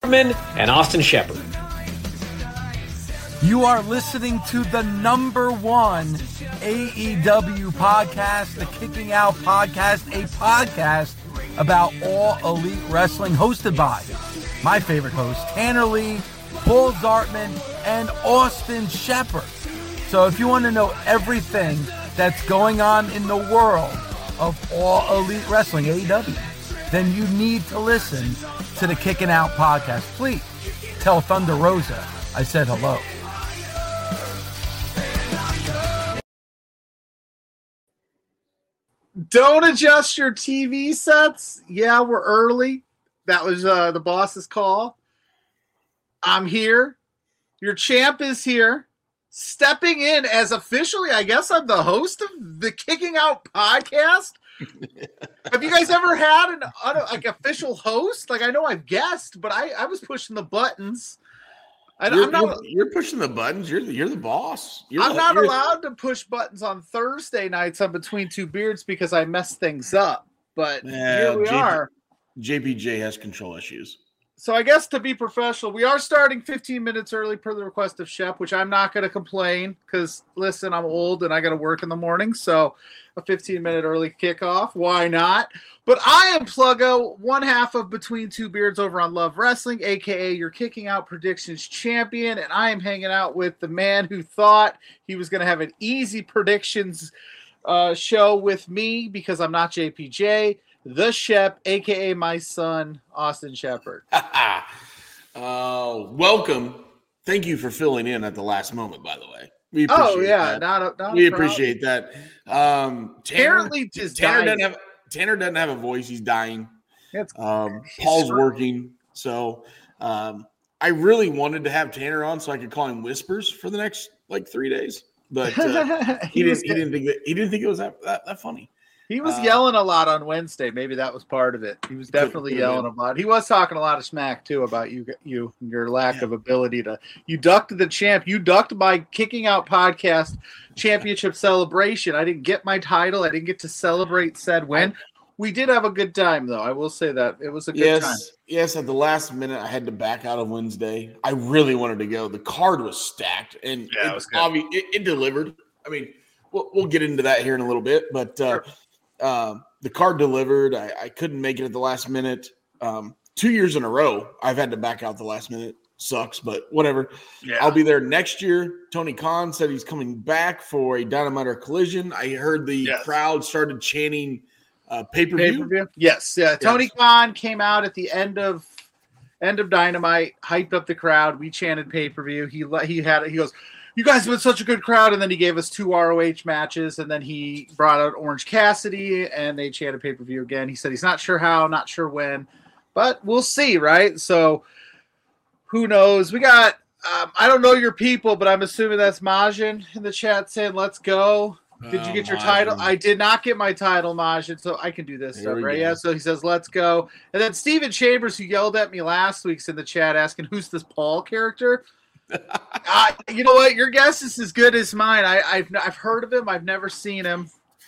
Zartman and Austin Shepard. You are listening to the number one AEW podcast, the Kicking Out Podcast, a podcast about all elite wrestling, hosted by my favorite host, Tanner Lee, Paul Zartman, and Austin Shepard. So if you want to know everything that's going on in the world of all elite wrestling, AEW, then you need to listen to the Kicking Out Podcast. Please tell Thunder Rosa I said hello. Don't adjust your TV sets. Yeah, we're early. That was the boss's call. I'm here. Your champ is here. Stepping in as officially, I guess I'm the host of the Kicking Out Podcast. Have you guys ever had an official host? Like, I know I've guessed, but I was pushing the buttons. You're pushing the buttons. You're the boss. I'm not allowed to push buttons on Thursday nights on Between Two Beards because I mess things up. But here we are. JPJ has control issues. So I guess to be professional, we are starting 15 minutes early per the request of Shep, which I'm not going to complain because, listen, I'm old and I got to work in the morning. So a 15-minute early kickoff, why not? But I am Pluggo, one half of Between Two Beards over on Love Wrestling, a.k.a. your Kicking Out Predictions champion, and I am hanging out with the man who thought he was going to have an easy predictions show with me because I'm not JPJ. The Shep, a.k.a. my son, Austin Shepard. Welcome. Thank you for filling in at the last moment, by the way. We appreciate that. We appreciate that. Tanner doesn't have a voice. He's dying. Paul's working. So I really wanted to have Tanner on so I could call him Whispers for the next 3 days. But he didn't think it was that funny. He was yelling a lot on Wednesday. Maybe that was part of it. He was definitely yelling a lot. He was talking a lot of smack, too, about you and your lack of ability to – you ducked the champ. You ducked my Kicking Out Podcast championship celebration. I didn't get my title. I didn't get to celebrate said win. We did have a good time, though. I will say that. It was a good time. Yes, at the last minute, I had to back out of Wednesday. I really wanted to go. The card was stacked, and it delivered. I mean, we'll get into that here in a little bit, but sure. The card delivered. I couldn't make it at the last minute. 2 years in a row, I've had to back out the last minute. Sucks, but whatever. Yeah. I'll be there next year. Tony Khan said he's coming back for a Dynamite or Collision. I heard the crowd started chanting pay-per-view. Yes. Tony Khan came out at the end of Dynamite, hyped up the crowd. We chanted pay-per-view. He goes, "You guys have been such a good crowd," and then he gave us 2 ROH matches, and then he brought out Orange Cassidy, and they chanted pay-per-view again. He said he's not sure how, not sure when, but we'll see, right? So who knows? We got I don't know your people, but I'm assuming that's Majin in the chat saying, "Let's go." Did you get your title? I did not get my title, Majin, so I can do this stuff, right? Yeah, so he says, "Let's go." And then Steven Chambers, who yelled at me last week's in the chat asking, "Who's this Paul character?" You know what? Your guess is as good as mine. I've heard of him. I've never seen him.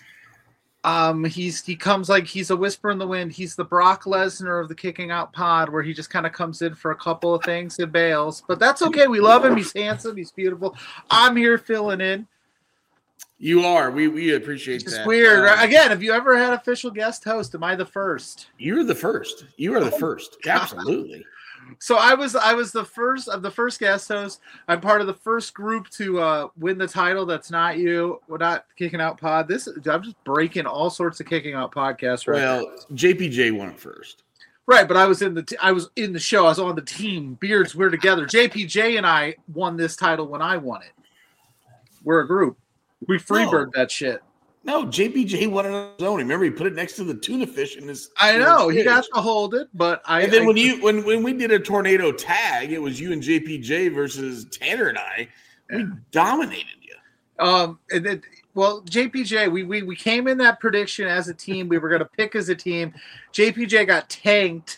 He comes like he's a whisper in the wind. He's the Brock Lesnar of the Kicking Out Pod, where he just kind of comes in for a couple of things and bails. But that's okay. We love him. He's handsome. He's beautiful. I'm here filling in. You are. We appreciate that. It's weird. Again, have you ever had official guest host? Am I the first? You're the first. You are the first. Absolutely. So I was the first of the first guest host. I'm part of the first group to win the title. That's not you. We're not Kicking Out Pod. I'm just breaking all sorts of Kicking Out podcasts. Right. Well, JPJ won it first. Right, but I was in the show. I was on the team. Beards, we're together. JPJ and I won this title when I won it. We're a group. We freebird that shit. No, JPJ won it on his own. Remember, he put it next to the tuna fish in his. I know he got to hold it, but And then when we did a tornado tag, it was you and JPJ versus Tanner and I. We dominated you. And then, well, JPJ, we came in that prediction as a team. We were going to pick as a team. JPJ got tanked.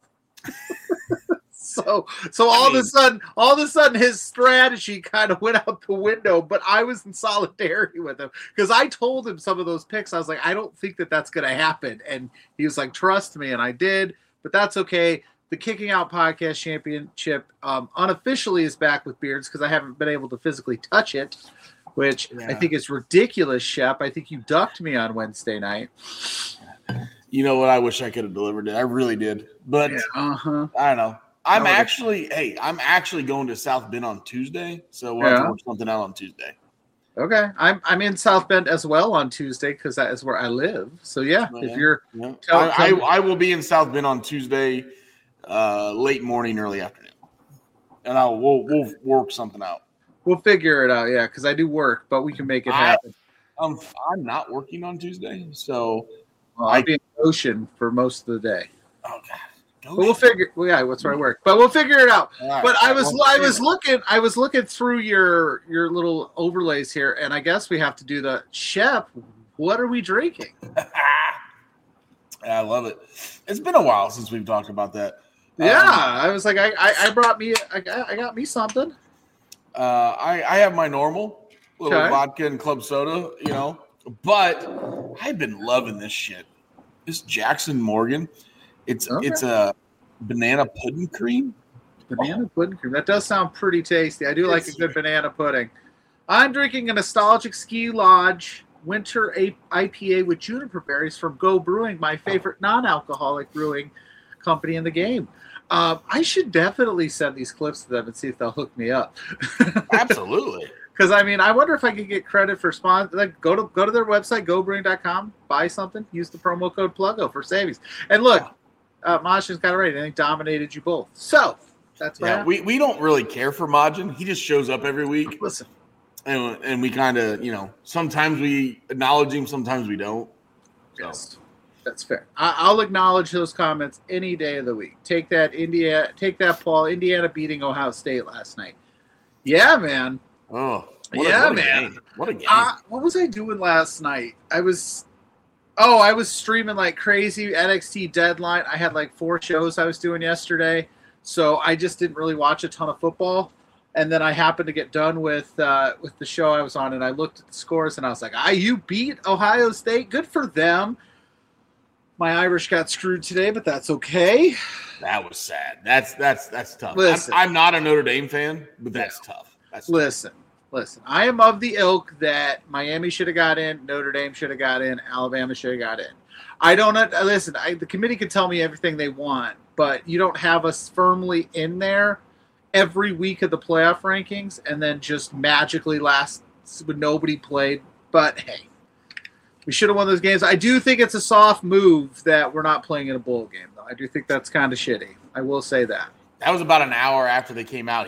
So all of a sudden, his strategy kind of went out the window. But I was in solidarity with him because I told him some of those picks. I was like, I don't think that's going to happen, and he was like, trust me, and I did. But that's okay. the Kicking Out Podcast Championship unofficially is back with Beards because I haven't been able to physically touch it, which I think is ridiculous, Shep. I think you ducked me on Wednesday night. You know what? I wish I could have delivered it. I really did. But I don't know. I'm actually going to South Bend on Tuesday, so we'll have to work something out on Tuesday. Okay, I'm in South Bend as well on Tuesday because that is where I live. So if you're, I will be in South Bend on Tuesday, late morning, early afternoon, and we'll work something out. We'll figure it out, because I do work, but we can make it happen. I'm not working on Tuesday, so I'll be in Ocean for most of the day. Oh God. But we'll figure. What's where I work? But we'll figure it out. Right, but I was looking through your little overlays here, and I guess we have to do the Shep. What are we drinking? I love it. It's been a while since we've talked about that. I was like, I got me something. I have my normal little vodka and club soda, but I've been loving this shit. This Jackson Morgan. It's a banana pudding cream. Banana pudding cream. That does sound pretty tasty. I do like a good banana pudding. I'm drinking a nostalgic Ski Lodge winter IPA with juniper berries from Go Brewing, my favorite non-alcoholic brewing company in the game. I should definitely send these clips to them and see if they'll hook me up. Absolutely. Because I wonder if I could get credit for sponsor. Like, go to their website, gobrewing.com, buy something, use the promo code PLUGO for savings. And look. Majin's got it right. I think dominated you both. So that's what happened. We don't really care for Majin. He just shows up every week. Listen. And we kind of, sometimes we acknowledge him, sometimes we don't. So. Yes. That's fair. I'll acknowledge those comments any day of the week. Take that, Paul. Indiana beating Ohio State last night. Yeah, man. Oh, man. Game. What a game. What was I doing last night? I was streaming like crazy. NXT Deadline. I had like 4 shows I was doing yesterday, so I just didn't really watch a ton of football. And then I happened to get done with the show I was on, and I looked at the scores, and I was like, IU beat Ohio State. Good for them. My Irish got screwed today, but that's okay. That was sad. That's tough. Listen, I'm not a Notre Dame fan, but that's tough. Listen. I am of the ilk that Miami should have got in, Notre Dame should have got in, Alabama should have got in. I don't listen. The committee can tell me everything they want, but you don't have us firmly in there every week of the playoff rankings, and then just magically last when nobody played. But hey, we should have won those games. I do think it's a soft move that we're not playing in a bowl game, though. I do think that's kind of shitty. I will say that. That was about an hour after they came out.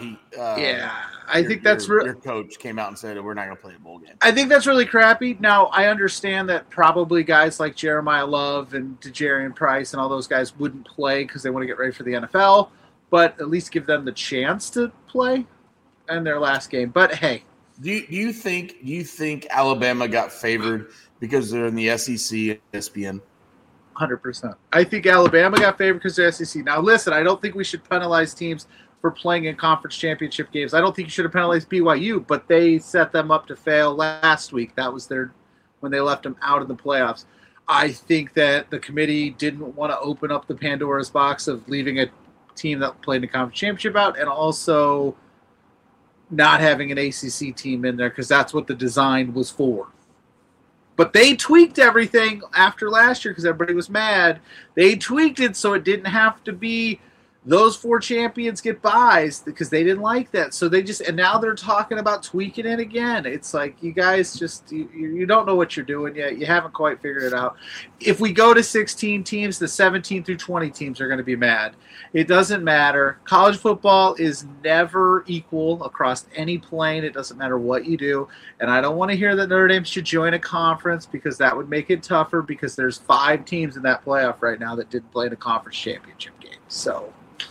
I think that's real. Your coach came out and said we're not going to play a bowl game. I think that's really crappy. Now, I understand that probably guys like Jeremiah Love and DeJarian Price and all those guys wouldn't play because they want to get ready for the NFL, but at least give them the chance to play in their last game. But hey, do you think Alabama got favored because they're in the SEC and ESPN? 100%. I think Alabama got favored because they're SEC. Now, listen, I don't think we should penalize teams for playing in conference championship games. I don't think you should have penalized BYU, but they set them up to fail last week. That was when they left them out of the playoffs. I think that the committee didn't want to open up the Pandora's box of leaving a team that played in the conference championship out, and also not having an ACC team in there because that's what the design was for. But they tweaked everything after last year because everybody was mad. They tweaked it so it didn't have to be those 4 champions get buys because they didn't like that. So and now they're talking about tweaking it again. It's like, you guys just, you don't know what you're doing yet. You haven't quite figured it out. If we go to 16 teams, the 17 through 20 teams are going to be mad. It doesn't matter. College football is never equal across any plane. It doesn't matter what you do. And I don't want to hear that Notre Dame should join a conference because that would make it tougher because there's 5 teams in that playoff right now that didn't play in a conference championship game. So,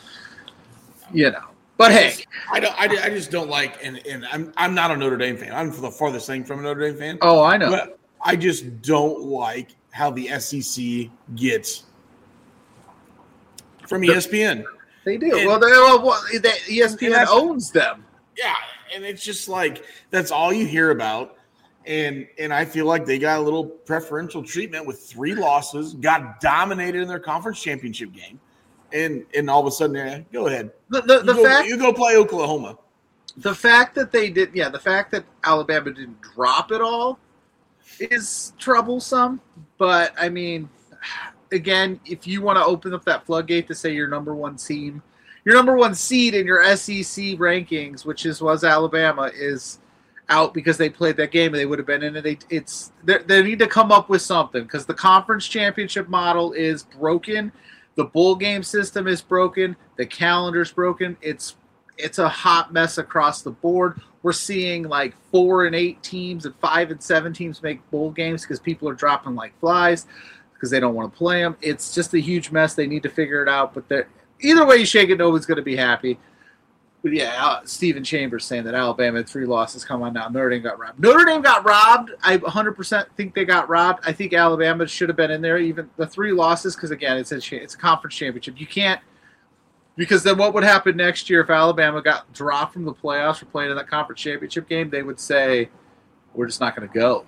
but hey, I just don't like, and I'm not a Notre Dame fan. I'm the farthest thing from a Notre Dame fan. Oh, I know. But I just don't like how the SEC gets from ESPN. They do. ESPN owns them. Yeah, and it's just like that's all you hear about. And I feel like they got a little preferential treatment with 3 losses, got dominated in their conference championship game. and all of a sudden, go ahead. You go play Oklahoma. The fact that the fact that Alabama didn't drop it all is troublesome. But I mean, again, if you want to open up that floodgate to say your number one seed in your SEC rankings, which was Alabama, is out because they played that game and they would have been in it. They need to come up with something because the conference championship model is broken. The bowl game system is broken. The calendar's broken. It's a hot mess across the board. We're seeing like 4 and 8 teams and 5 and 7 teams make bowl games because people are dropping like flies because they don't want to play them. It's just a huge mess. They need to figure it out. But either way you shake it, nobody's going to be happy. But yeah, Stephen Chambers saying that Alabama had 3 losses. Come on now. Notre Dame got robbed. I 100% think they got robbed. I think Alabama should have been in there, even the 3 losses, because, again, it's a conference championship. You can't – because then what would happen next year if Alabama got dropped from the playoffs for playing in that conference championship game? They would say, we're just not going to go.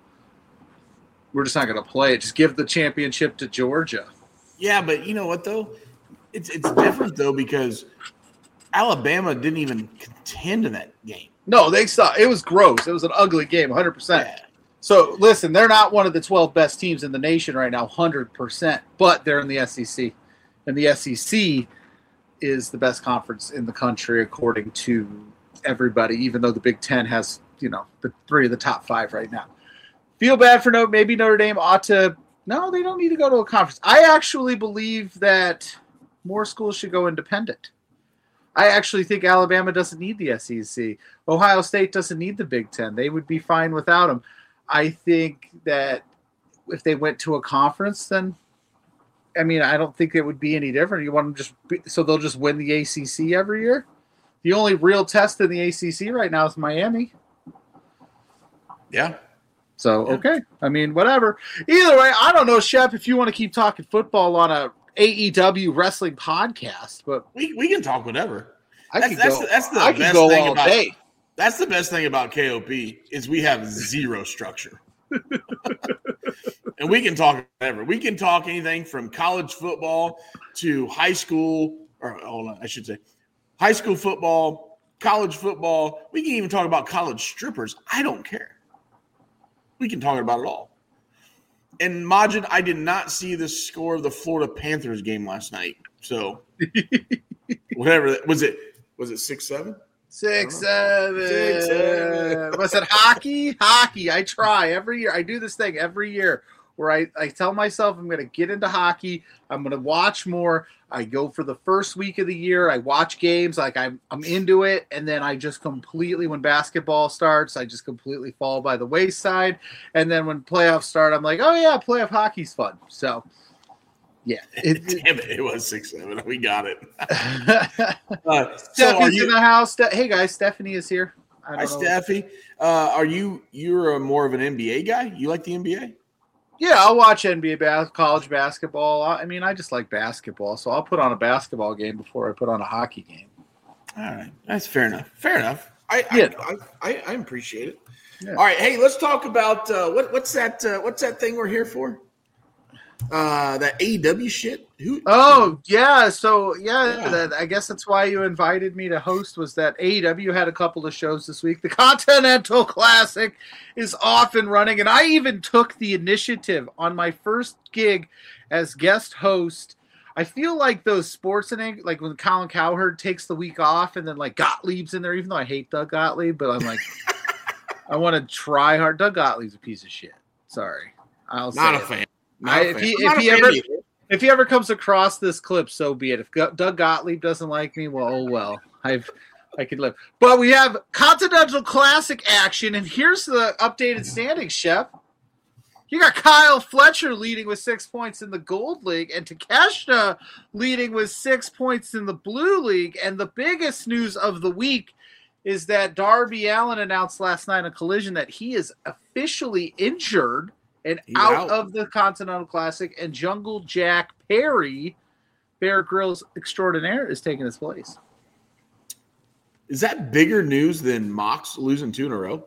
We're just not going to play it. Just give the championship to Georgia. Yeah, but you know what, though? It's different, though, because – Alabama didn't even contend in that game. No, they saw it was gross. It was an ugly game, 100%. Yeah. So, listen, they're not one of the 12 best teams in the nation right now, 100%, but they're in the SEC. And the SEC is the best conference in the country, according to everybody, even though the Big Ten has, the 3 of the top 5 right now. Feel bad for maybe Notre Dame ought to – no, they don't need to go to a conference. I actually believe that more schools should go independent. I actually think Alabama doesn't need the SEC. Ohio State doesn't need the Big Ten. They would be fine without them. I think that if they went to a conference, then, I don't think it would be any different. You want them so they'll just win the ACC every year? The only real test in the ACC right now is Miami. Yeah. So, okay. Whatever. Either way, I don't know, Shep, if you want to keep talking football on a AEW wrestling podcast, but we can talk whatever. That's the best thing about day. That's the best thing about KOP is we have zero structure, and we can talk whatever. We can talk anything from college football to high school, or hold on, I should say high school football, college football. We can even talk about college strippers. I don't care. We can talk about it all. And Majid, I did not see the score of the Florida Panthers game last night. So whatever was it 6-7? 6-7. Was it hockey? Hockey. I try every year. I do this thing every year where I tell myself I'm going to get into hockey. I'm going to watch more. I go for the first week of the year. I watch games like I'm into it, and then I just completely, when basketball starts, I just completely fall by the wayside. And then when playoffs start, I'm like, oh yeah, playoff hockey's fun. So yeah, damn it, it was 6-7. We got it. Stephanie's in the house. Hey guys, Stephanie is here. Hi, Steffi. You're more of an NBA guy? You like the NBA? Yeah, I'll watch NBA college basketball. I just like basketball, so I'll put on a basketball game before I put on a hockey game. All right, that's fair enough. I appreciate it. Yeah. All right, hey, let's talk about what's that thing we're here for? That AEW shit. I guess that's why you invited me to host, was that AEW had a couple of shows this week. The Continental Classic is off and running, and I even took the initiative on my first gig as guest host. I feel like those sports like when Colin Cowherd takes the week off and then like Gottlieb's in there, even though I hate Doug Gottlieb, but I'm like, I want to try hard. Doug Gottlieb's a piece of shit. Sorry. Not a fan. If he ever comes across this clip, so be it. If Doug Gottlieb doesn't like me, well, I could live. But we have Continental Classic action, and here's the updated standings, Chef. You got Kyle Fletcher leading with 6 points in the Gold League, and Takeshita leading with 6 points in the Blue League. And the biggest news of the week is that Darby Allin announced last night on Collision that he is officially injured and out of the Continental Classic, and Jungle Jack Perry, Bear Grylls extraordinaire, is taking his place. Is that bigger news than Mox losing 2 in a row?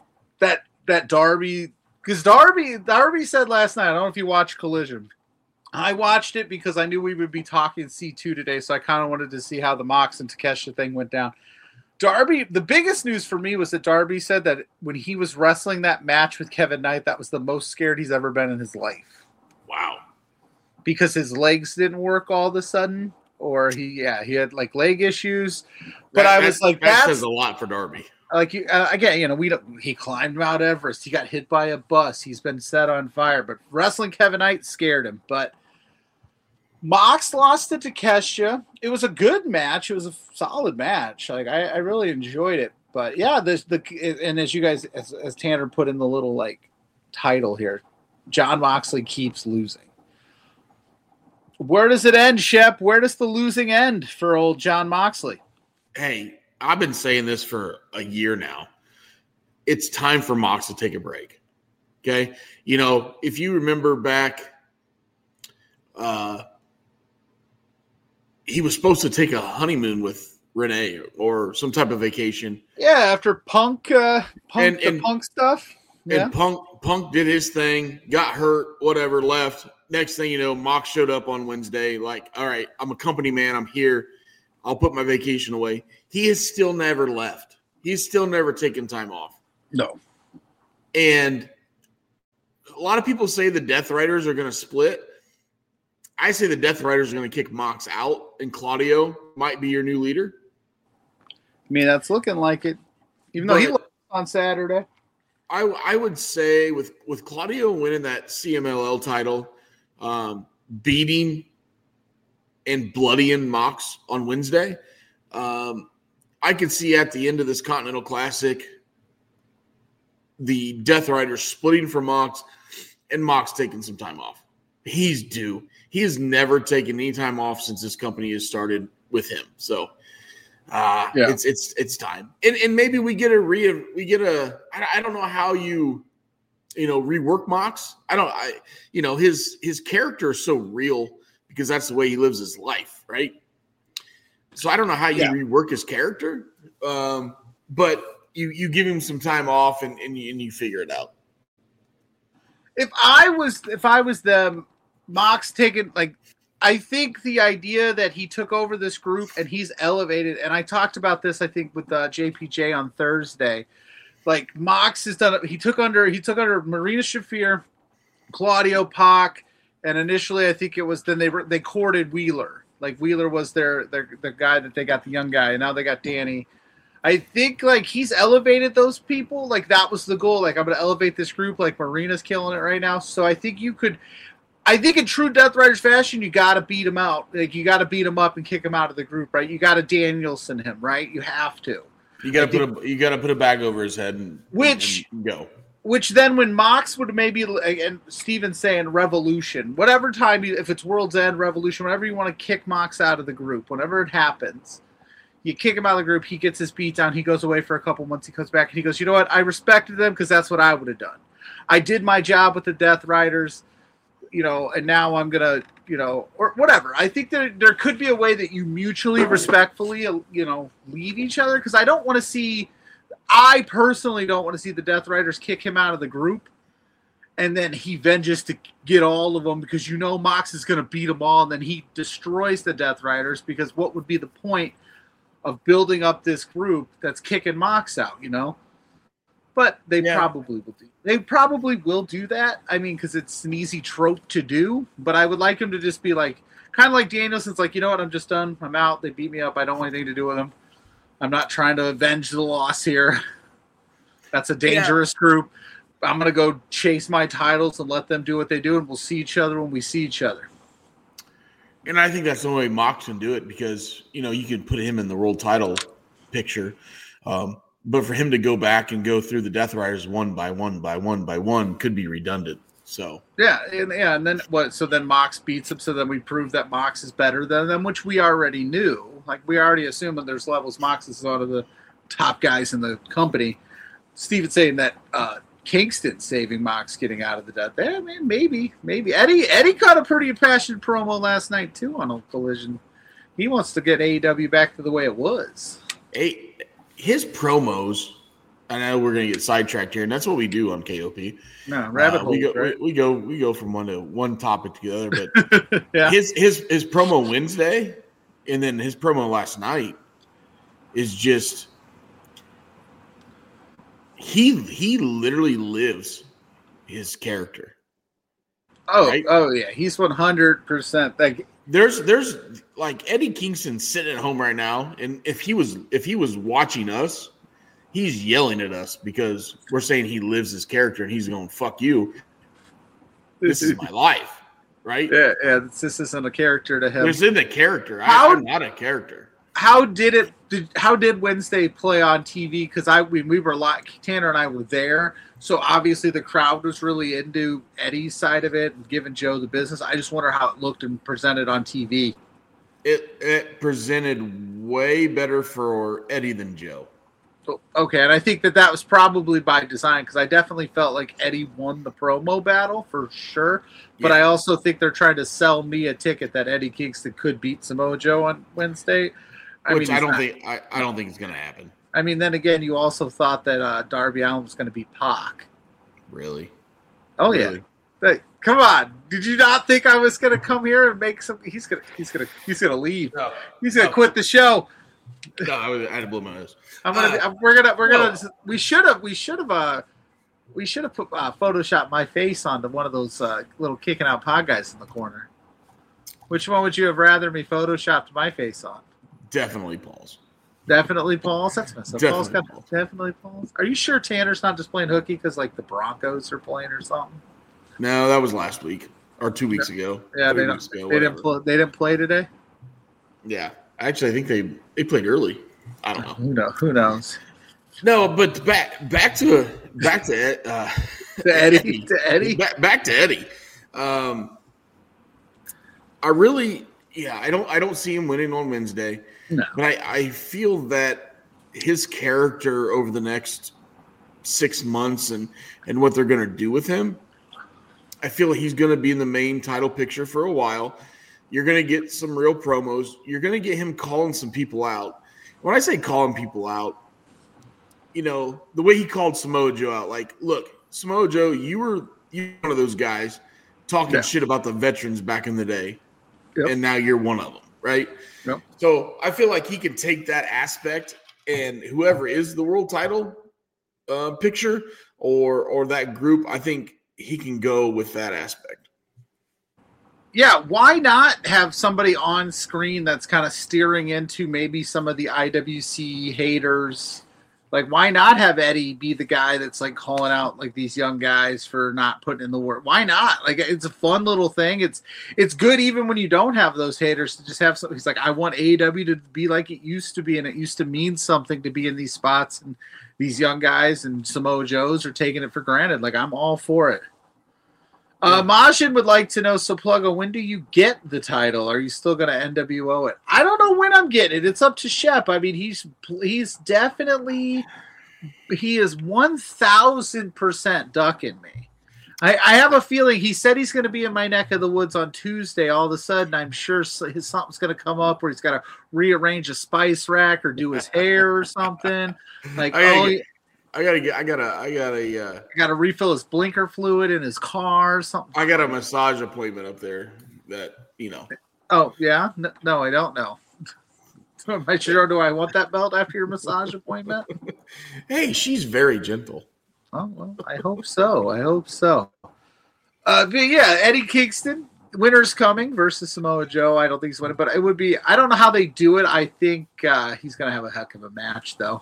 That Darby, because Darby said last night, I don't know if you watched Collision, I watched it because I knew we would be talking C2 today, so I kind of wanted to see how the Mox and Takeshita thing went down. Darby, the biggest news for me was that Darby said that when he was wrestling that match with Kevin Knight, that was the most scared he's ever been in his life. Wow. Because his legs didn't work all of a sudden, or he had like leg issues. But that says a lot for Darby. Like again, he climbed Mount Everest. He got hit by a bus. He's been set on fire. But wrestling Kevin Knight scared him. But Mox lost to Takeshita. It was a good match. It was a solid match. Like I really enjoyed it. But yeah, and as you guys, as Tanner put in the little like title here, Jon Moxley keeps losing. Where does it end, Shep? Where does the losing end for old Jon Moxley? Hey, I've been saying this for a year now. It's time for Mox to take a break. Okay, if you remember back. He was supposed to take a honeymoon with Renee or some type of vacation. Yeah, after Punk stuff. Yeah. And Punk did his thing, got hurt, whatever, left. Next thing you know, Mox showed up on Wednesday like, all right, I'm a company man. I'm here. I'll put my vacation away. He has still never left. He's still never taken time off. No. And a lot of people say the Death Riders are going to split. I say the Death Riders are going to kick Mox out, and Claudio might be your new leader. I mean, that's looking like it. Even though he lost on Saturday. I would say with Claudio winning that CMLL title, beating and bloodying Mox on Wednesday, I could see at the end of this Continental Classic the Death Riders splitting from Mox and Mox taking some time off. He's due. He has never taken any time off since this company has started with him. So it's time. And maybe we get I don't know how you rework Mox. His character is so real because that's the way he lives his life, right? So I don't know how you rework his character. But you give him some time off and you figure it out. If I was them, Mox taking, like, I think the idea that he took over this group and he's elevated, and I talked about this, I think, with JPJ on Thursday. Like, Mox has done it. He took under Marina Shafir, Claudio Pac, and initially I think it was then they courted Wheeler. Like, Wheeler was their guy that they got, the young guy, and now they got Danny. I think, like, he's elevated those people. Like, that was the goal. Like, I'm going to elevate this group. Like, Marina's killing it right now. So I think in true Death Riders fashion, you got to beat him out. Like, you got to beat him up and kick him out of the group, right? You got to Danielson him, right? You have to. You got to put a bag over his head and go. Which then when Mox would maybe, and Steven's saying Revolution, whatever time, if it's World's End, Revolution, whenever you want to kick Mox out of the group, whenever it happens, you kick him out of the group, he gets his beat down, he goes away for a couple months, he comes back, and he goes, you know what, I respected them because that's what I would have done. I did my job with the Death Riders, and now I'm going to, or whatever. I think there could be a way that you mutually, respectfully, leave each other, because I personally don't want to see the Death Riders kick him out of the group, and then he venges to get all of them, because Mox is going to beat them all, and then he destroys the Death Riders, because what would be the point of building up this group that's kicking Mox out, But they probably will do. They probably will do that. I mean, because it's an easy trope to do. But I would like him to just be like, kind of like Danielson's like, you know what? I'm just done. I'm out. They beat me up. I don't want anything to do with them. I'm not trying to avenge the loss here. That's a dangerous group. I'm going to go chase my titles and let them do what they do, and we'll see each other when we see each other. And I think that's the only way Mox can do it, because, you can put him in the world title picture. But for him to go back and go through the Death Riders one by one could be redundant. So and then what? So then Mox beats him. So then we prove that Mox is better than them, which we already knew. Like, we already assumed that there's levels. Mox is one of the top guys in the company. Steven's saying that Kingston saving Mox getting out of the Death. I mean, maybe Eddie cut a pretty passionate promo last night too on Collision. He wants to get AEW back to the way it was. His promos I know we're gonna get sidetracked here, and that's what we do on KOP. No, rabbit hole. We go from one topic to the other. But yeah. his promo Wednesday, and then his promo last night is just he literally lives his character. Oh, right? Oh yeah, he's 100%. Like there's like Eddie Kingston sitting at home right now, and if he was watching us, he's yelling at us because we're saying he lives his character, and he's going, "Fuck you. This is my life." Right? Yeah. This isn't a character to him. This isn't a character. I'm not a character. How did Wednesday play on TV? Because we were Tanner and I were there, so obviously the crowd was really into Eddie's side of it and giving Joe the business. I just wonder how it looked and presented on TV. It presented way better for Eddie than Joe. Okay, and I think that was probably by design because I definitely felt like Eddie won the promo battle for sure. But I also think they're trying to sell me a ticket that Eddie Kingston could beat Samoa Joe on Wednesday. I don't think it's going to happen. I mean, then again, you also thought that Darby Allin was going to beat Pac. Really? Oh really? Yeah. Hey, come on! Did you not think I was going to come here and make some? He's gonna leave. No, he's gonna quit the show. No, I had to blow my nose. We should have put Photoshopped my face onto one of those little kicking out pod guys in the corner. Which one would you have rather me photoshopped my face on? Definitely Paul's. Definitely Paul's. That's messed up. Definitely Paul's. Are you sure Tanner's not just playing hooky because like the Broncos are playing or something? No, that was last week or 2 weeks ago. Yeah, they didn't play today. Yeah, actually, I think they played early. I don't know. Who knows? No, but back to Eddie. Back to Eddie. I don't see him winning on Wednesday. No. But I feel that his character over the next 6 months and what they're going to do with him, I feel he's going to be in the main title picture for a while. You're going to get some real promos. You're going to get him calling some people out. When I say calling people out, the way he called Samoa Joe out, like, look, Samoa Joe, you were one of those guys talking shit about the veterans back in the day, and now you're one of them, right? Yep. So I feel like he can take that aspect, and whoever is the world title picture or that group, I think he can go with that aspect. Yeah, why not have somebody on screen that's kind of steering into maybe some of the IWC haters? Like, why not have Eddie be the guy that's like calling out like these young guys for not putting in the work? Why not? Like, it's a fun little thing. It's good even when you don't have those haters to just have something. He's like, I want AEW to be like it used to be, and it used to mean something to be in these spots. And these young guys and Samoa Joes are taking it for granted. Like, I'm all for it. Majin would like to know, so Pluggo, when do you get the title? Are you still going to NWO it? I don't know when I'm getting it. It's up to Shep. I mean, he's definitely, he is 1,000% ducking me. I have a feeling he said he's going to be in my neck of the woods on Tuesday. All of a sudden, I'm sure something's going to come up where he's got to rearrange a spice rack or do his hair or something. Like, I gotta refill his blinker fluid in his car or something. I got a massage appointment up there that, Oh, yeah? No, I don't know. Am I sure? Do I want that belt after your massage appointment? Hey, she's very gentle. Oh, well, I hope so. But yeah, Eddie Kingston, winner's coming versus Samoa Joe. I don't think he's winning, but it would be, I don't know how they do it. I think he's going to have a heck of a match, though.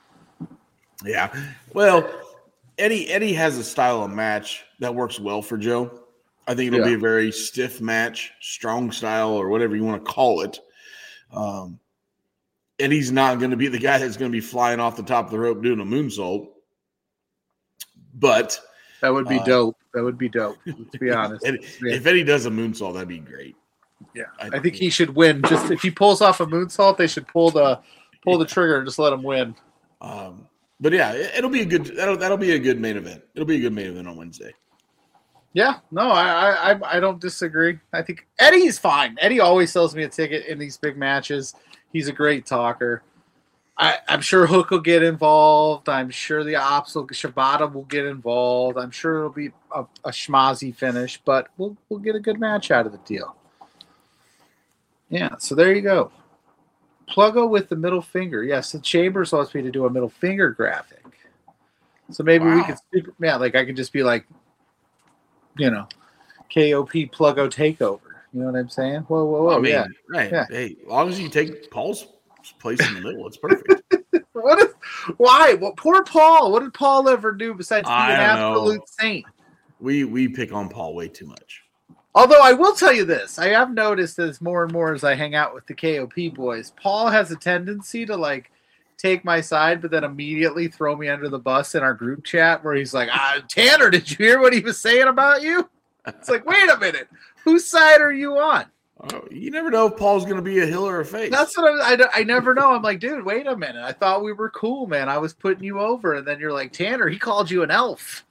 Yeah. Well, Eddie has a style of match that works well for Joe. I think it'll be a very stiff match, strong style, or whatever you want to call it. Eddie's not going to be the guy that's going to be flying off the top of the rope doing a moonsault. But that would be dope. That would be dope, to be honest. If Eddie does a moonsault, that'd be great. Yeah. I think he should win. Just if he pulls off a moonsault, they should pull the trigger and just let him win. But yeah, it'll be a good. That'll be a good main event. It'll be a good main event on Wednesday. Yeah, no, I don't disagree. I think Eddie's fine. Eddie always sells me a ticket in these big matches. He's a great talker. I'm sure Hook will get involved. I'm sure the ops Shibata will get involved. I'm sure it'll be a schmozzy finish, but we'll get a good match out of the deal. Yeah, so there you go. Pluggo with the middle finger. Yes, the Chambers wants me to do a middle finger graphic. So maybe we could, like I could just be like, KOP Pluggo takeover. You know what I'm saying? Whoa. I mean, right. Yeah. Hey, as long as you take Paul's place in the middle, it's perfect. Why? Well, poor Paul. What did Paul ever do besides be an absolute saint? We pick on Paul way too much. Although I will tell you this, I have noticed this more and more as I hang out with the KOP boys. Paul has a tendency to take my side, but then immediately throw me under the bus in our group chat where he's like, Tanner, did you hear what he was saying about you? It's like, wait a minute. Whose side are you on? Oh, you never know if Paul's going to be a heel or a face. That's what I never know. I'm like, dude, wait a minute. I thought we were cool, man. I was putting you over. And then you're like, Tanner, he called you an elf.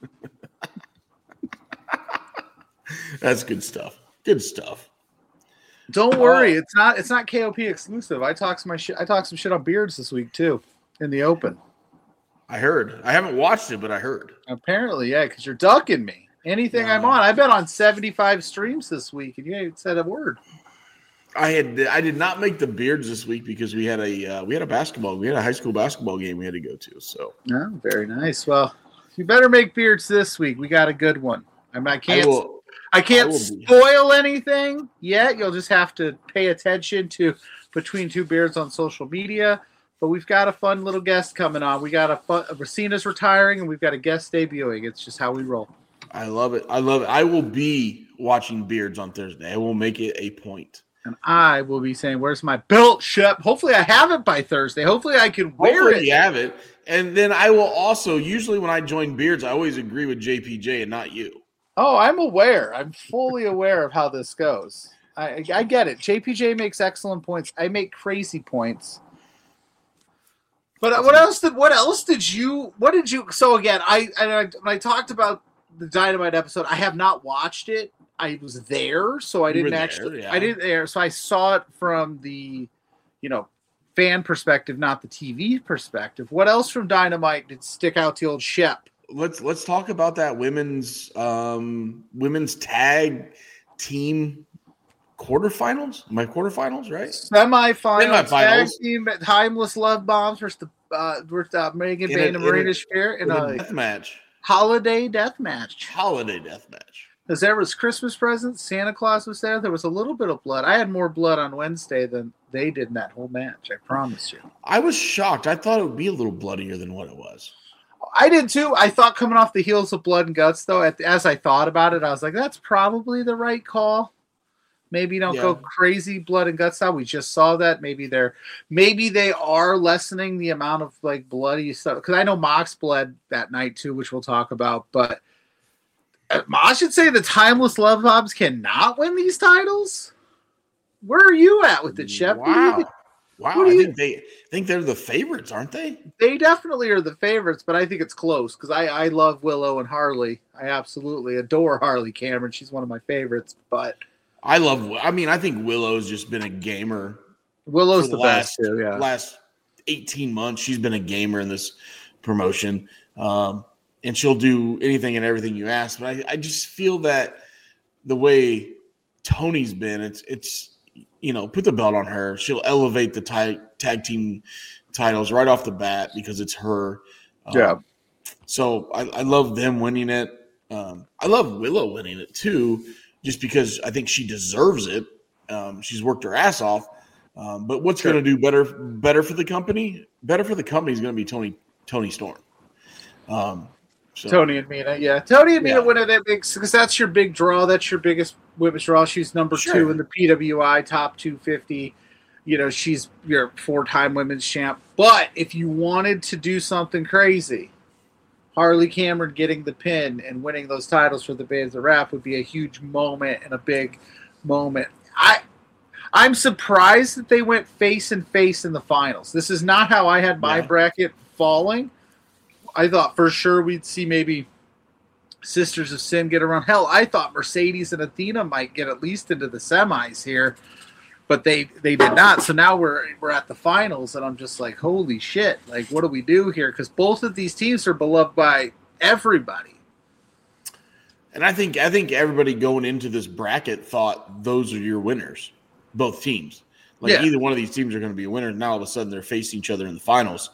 That's good stuff. Good stuff. Don't worry. It's not KOP exclusive. I talked some shit on Beards this week too in the open. I heard. I haven't watched it, but I heard. Apparently, yeah, because you're ducking me. Anything I'm on. I've been on 75 streams this week, and you ain't said a word. I did not make the Beards this week because we had a basketball. We had a high school basketball game we had to go to. So very nice. Well, you better make Beards this week. We got a good one. I can't spoil anything yet. You'll just have to pay attention to Between Two Beards on social media. But we've got a fun little guest coming on. We got Racina's retiring, and we've got a guest debuting. It's just how we roll. I love it. I will be watching Beards on Thursday. I will make it a point. And I will be saying, where's my belt, Shep? Hopefully I have it by Thursday. Hopefully I can wear it. You have it. And then I will also, usually when I join Beards, I always agree with JPJ and not you. Oh, I'm aware. I'm fully aware of how this goes. I get it. JPJ makes excellent points. I make crazy points. But what did you so again, when I talked about the Dynamite episode, I have not watched it. I was there, so I didn't actually. Yeah. I didn't there, so I saw it from the, fan perspective, not the TV perspective. What else from Dynamite did stick out to old Shep? Let's talk about that women's tag team quarterfinals. My quarterfinals, right? Semifinals. Tag team Timeless Love Bombs versus Megan Bayne and Marina Shafir in a death match. Holiday death match. Because there was Christmas presents, Santa Claus was there. There was a little bit of blood. I had more blood on Wednesday than they did in that whole match. I promise you. I was shocked. I thought it would be a little bloodier than what it was. I did too. I thought coming off the heels of Blood and Guts, though, as I thought about it, I was like, that's probably the right call. Maybe don't go crazy Blood and Guts style. We just saw that. Maybe they are lessening the amount of bloody stuff. Because I know Mox bled that night too, which we'll talk about. But I should say the Timeless Love Bombs cannot win these titles. Where are you at with it, Shep? Wow. I think they're the favorites, aren't they? They definitely are the favorites, but I think it's close because I love Willow and Harley. I absolutely adore Harley Cameron. She's one of my favorites, but I think Willow's just been a gamer. Willow's the best too, yeah. Last 18 months, she's been a gamer in this promotion. And she'll do anything and everything you ask. But I just feel that the way Tony's been, it's put the belt on her. She'll elevate the tag team titles right off the bat because it's her. So I love them winning it. I love Willow winning it too, just because I think she deserves it. She's worked her ass off. But what's going to do better for the company? Better for the company is going to be Tony Storm. Tony and Mina, yeah. Tony and Mina winning that big because that's your big draw. That's your biggest women's draw. She's number 2 in the PWI top 250. She's your 4-time women's champ. But if you wanted to do something crazy, Harley Cameron getting the pin and winning those titles for the Bands of Rap would be a huge moment and a big moment. I'm surprised that they went face and face in the finals. This is not how I had my bracket falling. I thought for sure we'd see maybe Sisters of Sin get around. Hell, I thought Mercedes and Athena might get at least into the semis here. but they did not. So now we're at the finals, and I'm just like, holy shit! Like, what do we do here? Because both of these teams are beloved by everybody. And I think everybody going into this bracket thought those are your winners, both teams. Like either one of these teams are going to be a winner. Now all of a sudden they're facing each other in the finals.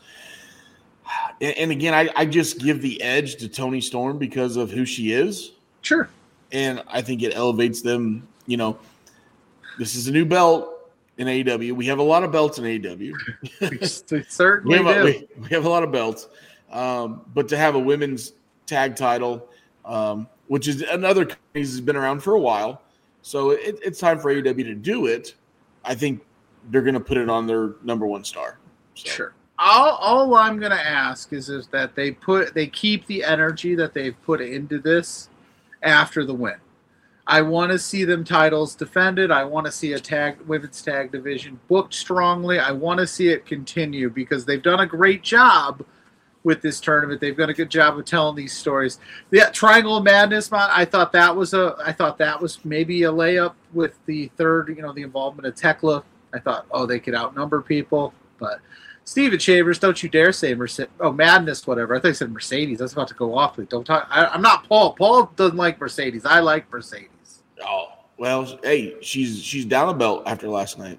And again, I just give the edge to Toni Storm because of who she is. Sure. And I think it elevates them. You know, this is a new belt in AEW. We have a lot of belts in AEW. We certainly do. We have a lot of belts. But to have a women's tag title, which is another company has been around for a while. So it's time for AEW to do it. I think they're going to put it on their number one star. So. Sure. All I'm going to ask is that they keep the energy that they've put into this after the win. I want to see them titles defended. I want to see a women's tag division booked strongly. I want to see it continue because they've done a great job with this tournament. They've done a good job of telling these stories. Yeah, Triangle of Madness, I thought that was maybe a layup with the third, the involvement of Tekla. I thought, they could outnumber people, but Steven Chambers, don't you dare say Madness, whatever. I thought you said Mercedes. I was about to go off. Don't talk. I'm not Paul. Paul doesn't like Mercedes. I like Mercedes. Oh well, hey, she's down a belt after last night.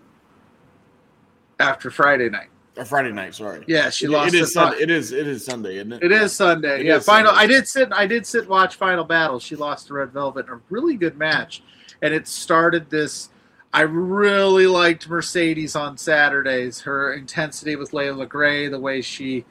After Friday night. Friday night, sorry. Yeah, she lost. It is Sunday. It is Sunday, isn't it? It is Sunday. Yeah, final. Sunday. I did sit and watch Final Battle. She lost to Red Velvet in a really good match, and it started this. I really liked Mercedes on Saturdays. Her intensity with Layla Gray, the way she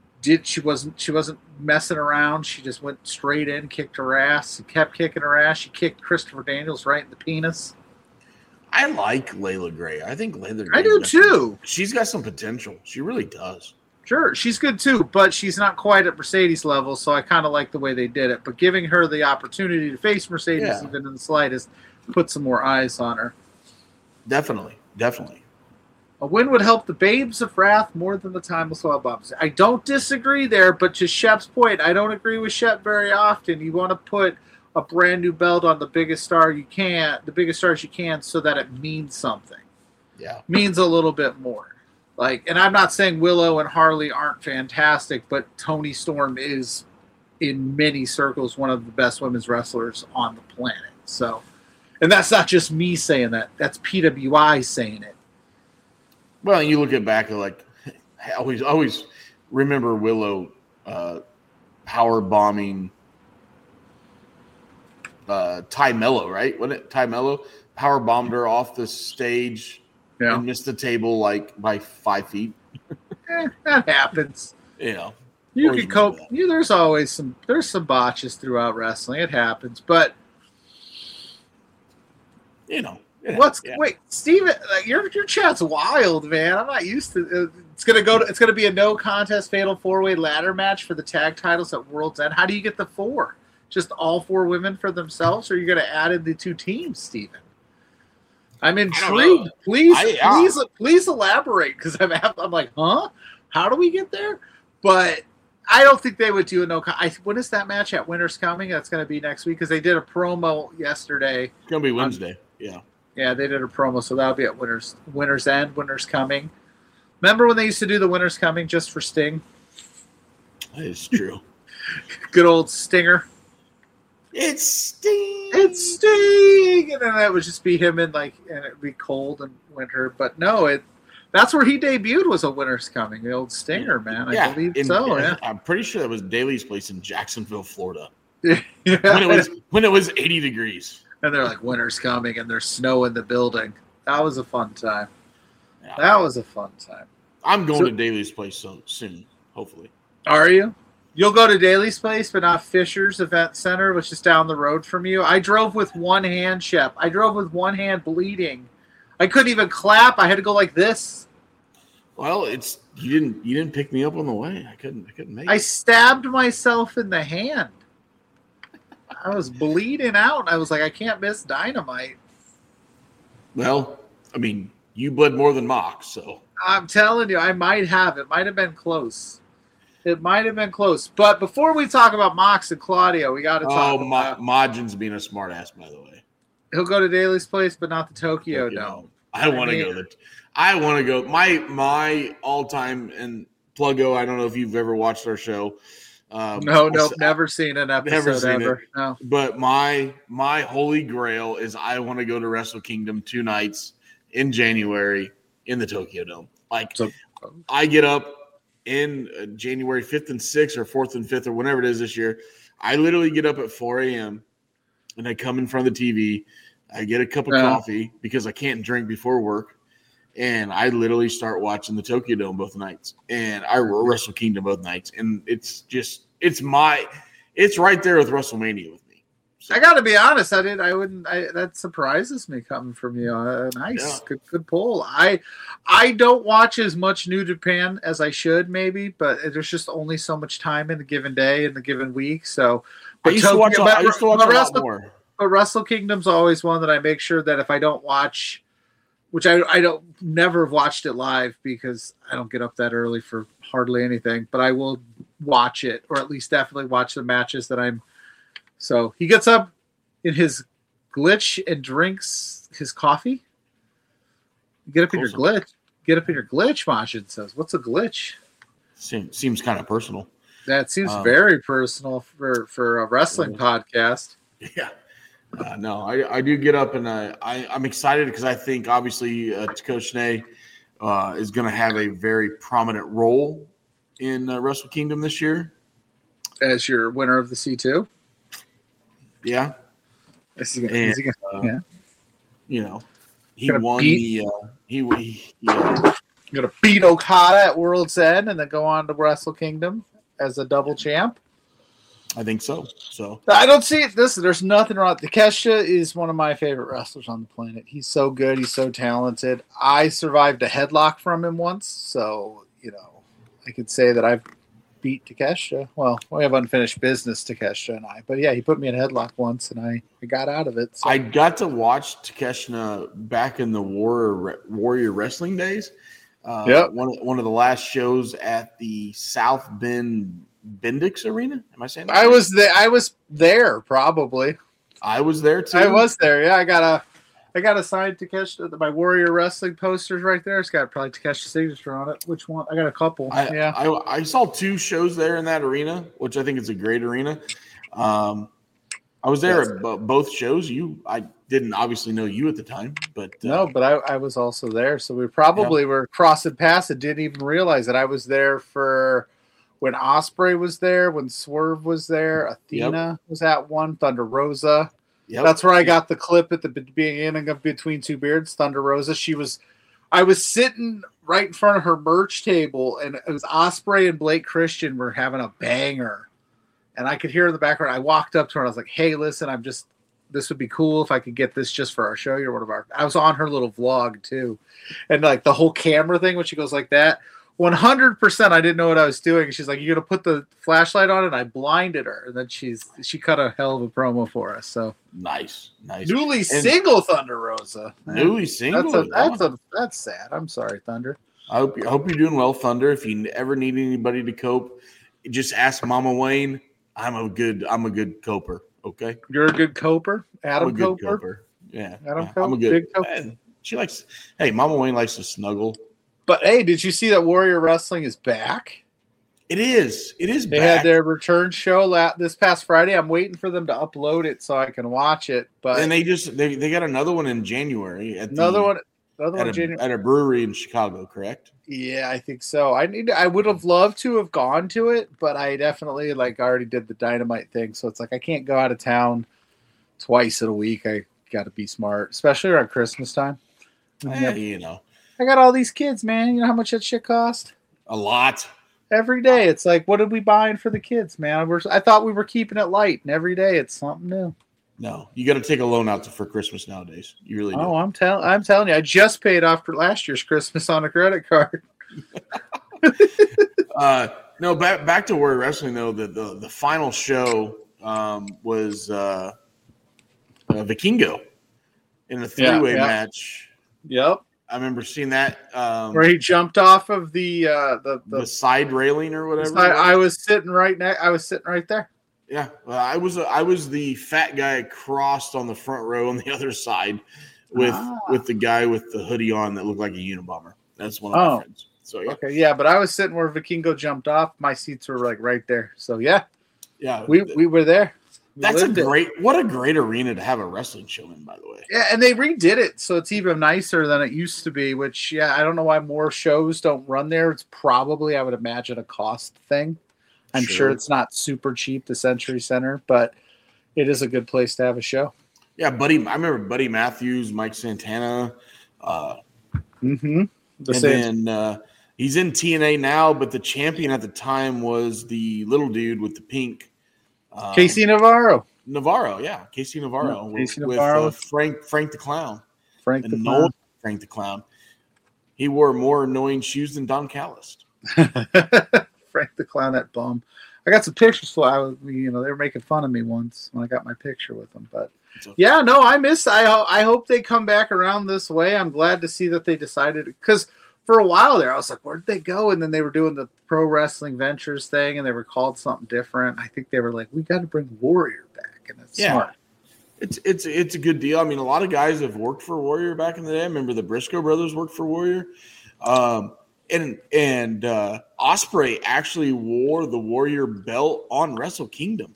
wasn't messing around. She just went straight in, kicked her ass, and kept kicking her ass. She kicked Christopher Daniels right in the penis. I like Layla Gray. I think Layla Gray. I do too. She's got some potential. She really does. Sure, she's good too, but she's not quite at Mercedes level, so I kind of like the way they did it. But giving her the opportunity to face Mercedes even in the slightest, put some more eyes on her. Definitely. A win would help the Babes of Wrath more than the Timeless Wild Bombs. I don't disagree there, but to Shep's point, I don't agree with Shep very often. You want to put a brand new belt on the biggest stars you can, so that it means something. Yeah. Means a little bit more. And I'm not saying Willow and Harley aren't fantastic, but Toni Storm is, in many circles, one of the best women's wrestlers on the planet. So, and that's not just me saying that. That's PWI saying it. Well, you look back at I always remember Willow power bombing Ty Mello, right? Wasn't it Ty Mello? Power bombed her off the stage and missed the table by 5 feet. That happens. You can cope. There's always some botches throughout wrestling. It happens, but wait, Steven, your chat's wild, man. I'm not used to. It's gonna be a no contest fatal 4-way ladder match for the tag titles at World's End. How do you get the 4? Just all 4 women for themselves, or are you going to add in the 2 teams, Steven? I'm intrigued. Please elaborate, because I'm like, huh? How do we get there? But I don't think they would do a no. When is that match at Winter's Coming? That's going to be next week, because they did a promo yesterday. It's going to be Wednesday. Yeah, they did a promo, so that'll be at Winter's End, Winter's Coming. Remember when they used to do the Winter's Coming just for Sting? That is true. Good old Stinger. It's Sting. It's Sting, and then that would just be him and it'd be cold in winter. But no, that's where he debuted, was a Winter's Coming, the old Stinger, man. I believe so. Yeah, I'm pretty sure that was Daly's place in Jacksonville, Florida. Yeah. when it was 80 degrees, and they're like, Winter's coming, and there's snow in the building. That was a fun time. Yeah. That was a fun time. I'm going to Daly's place soon, hopefully. Are you? You'll go to Daly's place, but not Fisher's Event Center, which is down the road from you. I drove with one hand, Shep. I drove with one hand bleeding. I couldn't even clap. I had to go like this. Well, you didn't pick me up on the way. I couldn't make it. I stabbed myself in the hand. I was bleeding out. I was like, I can't miss Dynamite. Well, I mean, you bled more than Mox, so. I'm telling you, I might have. It might have been close. But before we talk about Mox and Claudio, we got to talk about... Majin's being a smartass, by the way. He'll go to Daly's place, but not the Tokyo Dome. I want to go. I want to go. My all-time and Pluggo. I don't know if you've ever watched our show. No, never seen an episode never seen ever. It. No. But my holy grail is I want to go to Wrestle Kingdom 2 nights in January in the Tokyo Dome. I get up in January 5th and 6th or 4th and 5th or whenever it is this year. I literally get up at 4 a.m. and I come in front of the TV. I get a cup of coffee because I can't drink before work. And I literally start watching the Tokyo Dome both nights. And I Wrestle Kingdom both nights. And it's right there with WrestleMania with me. So, I got to be honest. That surprises me coming from you. Nice. Yeah. Good pull. I don't watch as much New Japan as I should maybe, but there's just only so much time in the given day, in the given week. So, I used to watch a lot more. But Wrestle Kingdom's always one that I make sure that if I don't watch, which I don't never have watched it live because I don't get up that early for hardly anything, but I will watch it, or at least definitely watch the matches that I'm. So he gets up in his glitch and drinks his coffee. Get up in your glitch. Get up in your glitch, Majin says. What's a glitch? Seems kind of personal. That seems very personal for a wrestling podcast. Yeah. No, I do get up and I'm excited because I think obviously Takoshne is going to have a very prominent role in Wrestle Kingdom this year. As your winner of the C2? Yeah. You know, he won he going to beat Okada at World's End and then go on to Wrestle Kingdom as a double champ. I think so. So I don't see it. There's nothing wrong. Takeshita is one of my favorite wrestlers on the planet. He's so good. He's so talented. I survived a headlock from him once, so I could say that I've beat Takeshita. Well, we have unfinished business, Takeshita and I. But yeah, he put me in a headlock once, and I got out of it. So. I got to watch Takeshita back in the Warrior Wrestling days. One of the last shows at the South Bend Bendix Arena. Am I saying that? I was there probably. I was there too. I was there. Yeah, I got a signed Takeshita. My Warrior Wrestling posters right there. It's got probably Takeshi's signature on it. Which one? I got a couple. I saw 2 shows there in that arena, which I think is a great arena. I was there at both shows. I didn't obviously know you at the time, but but I was also there. So we probably were crossing paths and didn't even realize that I was there for. When Ospreay was there, when Swerve was there, Athena was at one, Thunder Rosa. Yep. That's where I got the clip at the beginning of Between Two Beards, Thunder Rosa. I was sitting right in front of her merch table, and it was Ospreay and Blake Christian were having a banger. And I could hear in the background. I walked up to her and I was like, hey, listen, this would be cool if I could get this just for our show. You're one of our. I was on her little vlog too. And like the whole camera thing when she goes like that. 100%, I didn't know what I was doing. She's like, "You gonna put the flashlight on?" And I blinded her, and then she cut a hell of a promo for us. So nice. Newly single Thunder Rosa. Newly single. That's sad. I'm sorry, Thunder. I hope you're doing well, Thunder. If you ever need anybody to cope, just ask Mama Wayne. I'm a good coper. Okay, you're a good coper, Adam Coper. Yeah, Adam Coper. I'm a good. Hey, Mama Wayne likes to snuggle. But hey, did you see that Warrior Wrestling is back? It is. They had their return show this past Friday. I'm waiting for them to upload it so I can watch it. But and they got another one in January. At a brewery in Chicago, correct? Yeah, I think so. I would have loved to have gone to it, but I definitely already did the Dynamite thing. So it's like I can't go out of town twice in a week. I got to be smart, especially around Christmas time. I got all these kids, man. You know how much that shit cost? A lot. Every day. It's like, what are we buying for the kids, man? I thought we were keeping it light, and every day it's something new. No, you got to take a loan out for Christmas nowadays. You really do. Oh, I'm telling you. I just paid off for last year's Christmas on a credit card. No, back to Warrior Wrestling, though. The final show was Vikingo in a 3-way match. Yep. I remember seeing that where he jumped off of the side railing or whatever. I was sitting right there. Yeah, well, I was the fat guy crossed on the front row on the other side, with the guy with the hoodie on that looked like a Unabomber. That's one of my friends. So yeah. Okay, yeah, but I was sitting where Vikingo jumped off. My seats were like right there. So yeah, we were there. What a great arena to have a wrestling show in, by the way. Yeah, and they redid it, so it's even nicer than it used to be, which, I don't know why more shows don't run there. It's probably, I would imagine, a cost thing. I'm sure it's not super cheap, the Century Center, but it is a good place to have a show. Yeah, I remember Buddy Matthews, Mike Santana. Then he's in TNA now, but the champion at the time was the little dude with the pink. Casey Navarro. Casey Navarro. Casey Navarro. With Frank the Clown. Frank the Clown. He wore more annoying shoes than Don Callis. Frank the Clown, that bum. I got some pictures they were making fun of me once when I got my picture with them. But I hope they come back around this way. I'm glad to see that they decided, because for a while there, I was like, where'd they go? And then they were doing the Pro Wrestling Ventures thing, and they were called something different. I think they were like, we got to bring Warrior back, and it's smart. It's a good deal. I mean, a lot of guys have worked for Warrior back in the day. I remember the Briscoe brothers worked for Warrior, and Ospreay actually wore the Warrior belt on Wrestle Kingdom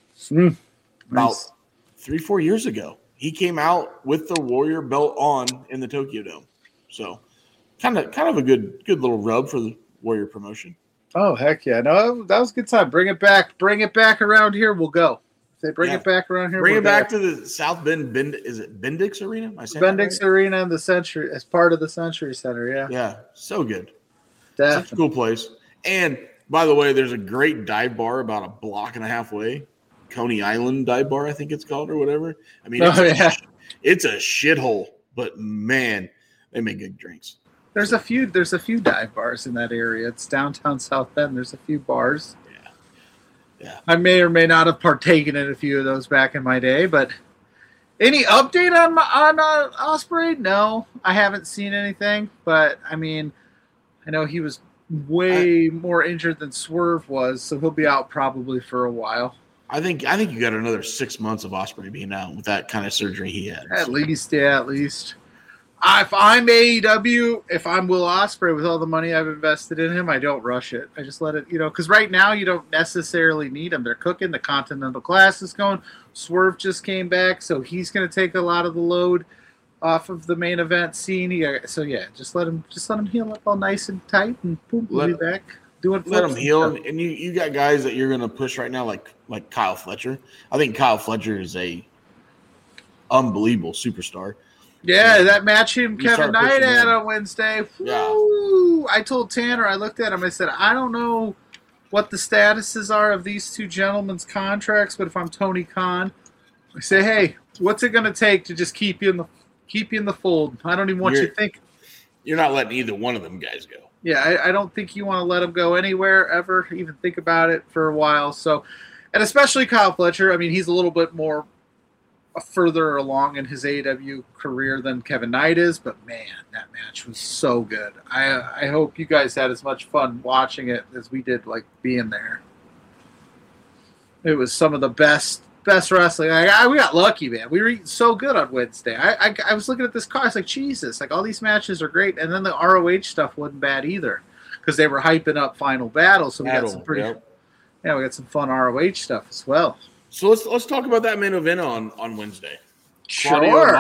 about 3-4 years ago. He came out with the Warrior belt on in the Tokyo Dome, so. Kind of a good little rub for the Warrior promotion. Oh, heck yeah. No, that was a good time. Bring it back. Bring it back around here. We'll go. If they bring it back around here, bring it back to the South Bend. Is it Bendix Arena? Bendix Arena and the Century, as part of the Century Center, yeah. Yeah, so good. Definitely. Such a cool place. And, by the way, there's a great dive bar about a block and a half away. Coney Island Dive Bar, I think it's called, or whatever. I mean, it's a shithole, but, man, they make good drinks. There's a few dive bars in that area. It's downtown South Bend. There's a few bars. Yeah. I may or may not have partaken in a few of those back in my day, but any update on Ospreay? No, I haven't seen anything. But I mean, I know he was way more injured than Swerve was, so he'll be out probably for a while. I think you got another 6 months of Ospreay being out with that kind of surgery he had. At least. If I'm AEW, if I'm Will Ospreay with all the money I've invested in him, I don't rush it. I just let it, because right now you don't necessarily need him. They're cooking. The Continental Class is going. Swerve just came back, so he's going to take a lot of the load off of the main event scene. Just let him heal up all nice and tight, and boom, we'll be back doing. Let him heal, and you got guys that you're going to push right now, like Kyle Fletcher. I think Kyle Fletcher is a unbelievable superstar. Yeah, that match Kevin Knight had on Wednesday. Woo! I told Tanner, I looked at him, I said, I don't know what the statuses are of these two gentlemen's contracts, but if I'm Tony Khan, I say, hey, what's it going to take to just keep you in the fold? I don't even want you to think. You're not letting either one of them guys go. Yeah, I don't think you want to let them go anywhere ever, even think about it for a while. So, and especially Kyle Fletcher, I mean, he's a little bit more further along in his AEW career than Kevin Knight is, but man, that match was so good. I hope you guys had as much fun watching it as we did, like being there. It was some of the best wrestling. We got lucky, man. We were eating so good on Wednesday. I was looking at this card. I was like, Jesus, like all these matches are great, and then the ROH stuff wasn't bad either because they were hyping up Final Battle. So we got some we got some fun ROH stuff as well. So let's talk about that main event on Wednesday. Sure.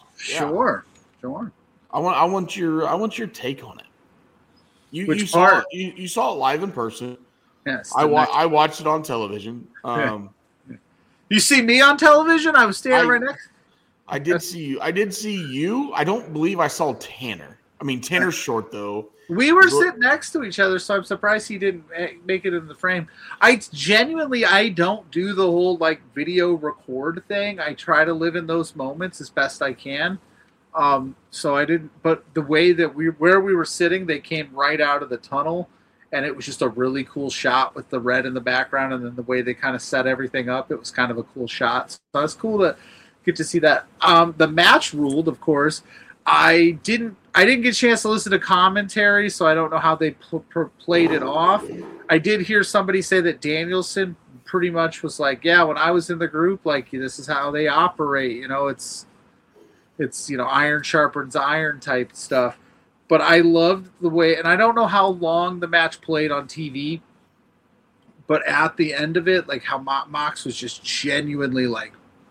I want your take on it. You saw it live in person. Yes. I watched it on television. You see me on television? I was standing right next. I did see you. I don't believe I saw Tanner. I mean, Tanner's short though. We were sitting next to each other, so I'm surprised he didn't make it in the frame. I don't do the whole like video record thing. I try to live in those moments as best I can. So I didn't, but the way that where we were sitting, they came right out of the tunnel, and it was just a really cool shot with the red in the background, and then the way they kind of set everything up, it was kind of a cool shot. So it's cool to get to see that. The match ruled, of course. I didn't get a chance to listen to commentary, so I don't know how they played it off. I did hear somebody say that Danielson pretty much was like, yeah, when I was in the group, like, this is how they operate. It's, iron sharpens iron type stuff. But I loved the way, and I don't know how long the match played on TV, but at the end of it, like how Mox was just genuinely like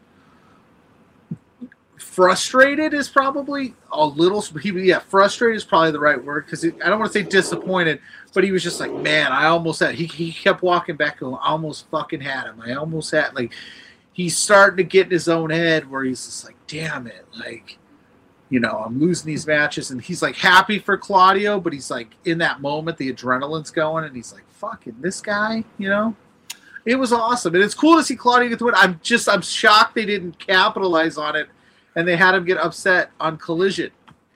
frustrated is probably a little. Frustrated is probably the right word, because I don't want to say disappointed, but he was just like, man, I almost had. He kept walking back going, I almost fucking had him. I almost had, like, he's starting to get in his own head where he's just like, damn it, like, I'm losing these matches, and he's like happy for Claudio, but he's like in that moment, the adrenaline's going, and he's like, fucking this guy, It was awesome, and it's cool to see Claudio get the win. I'm shocked they didn't capitalize on it, and they had him get upset on Collision.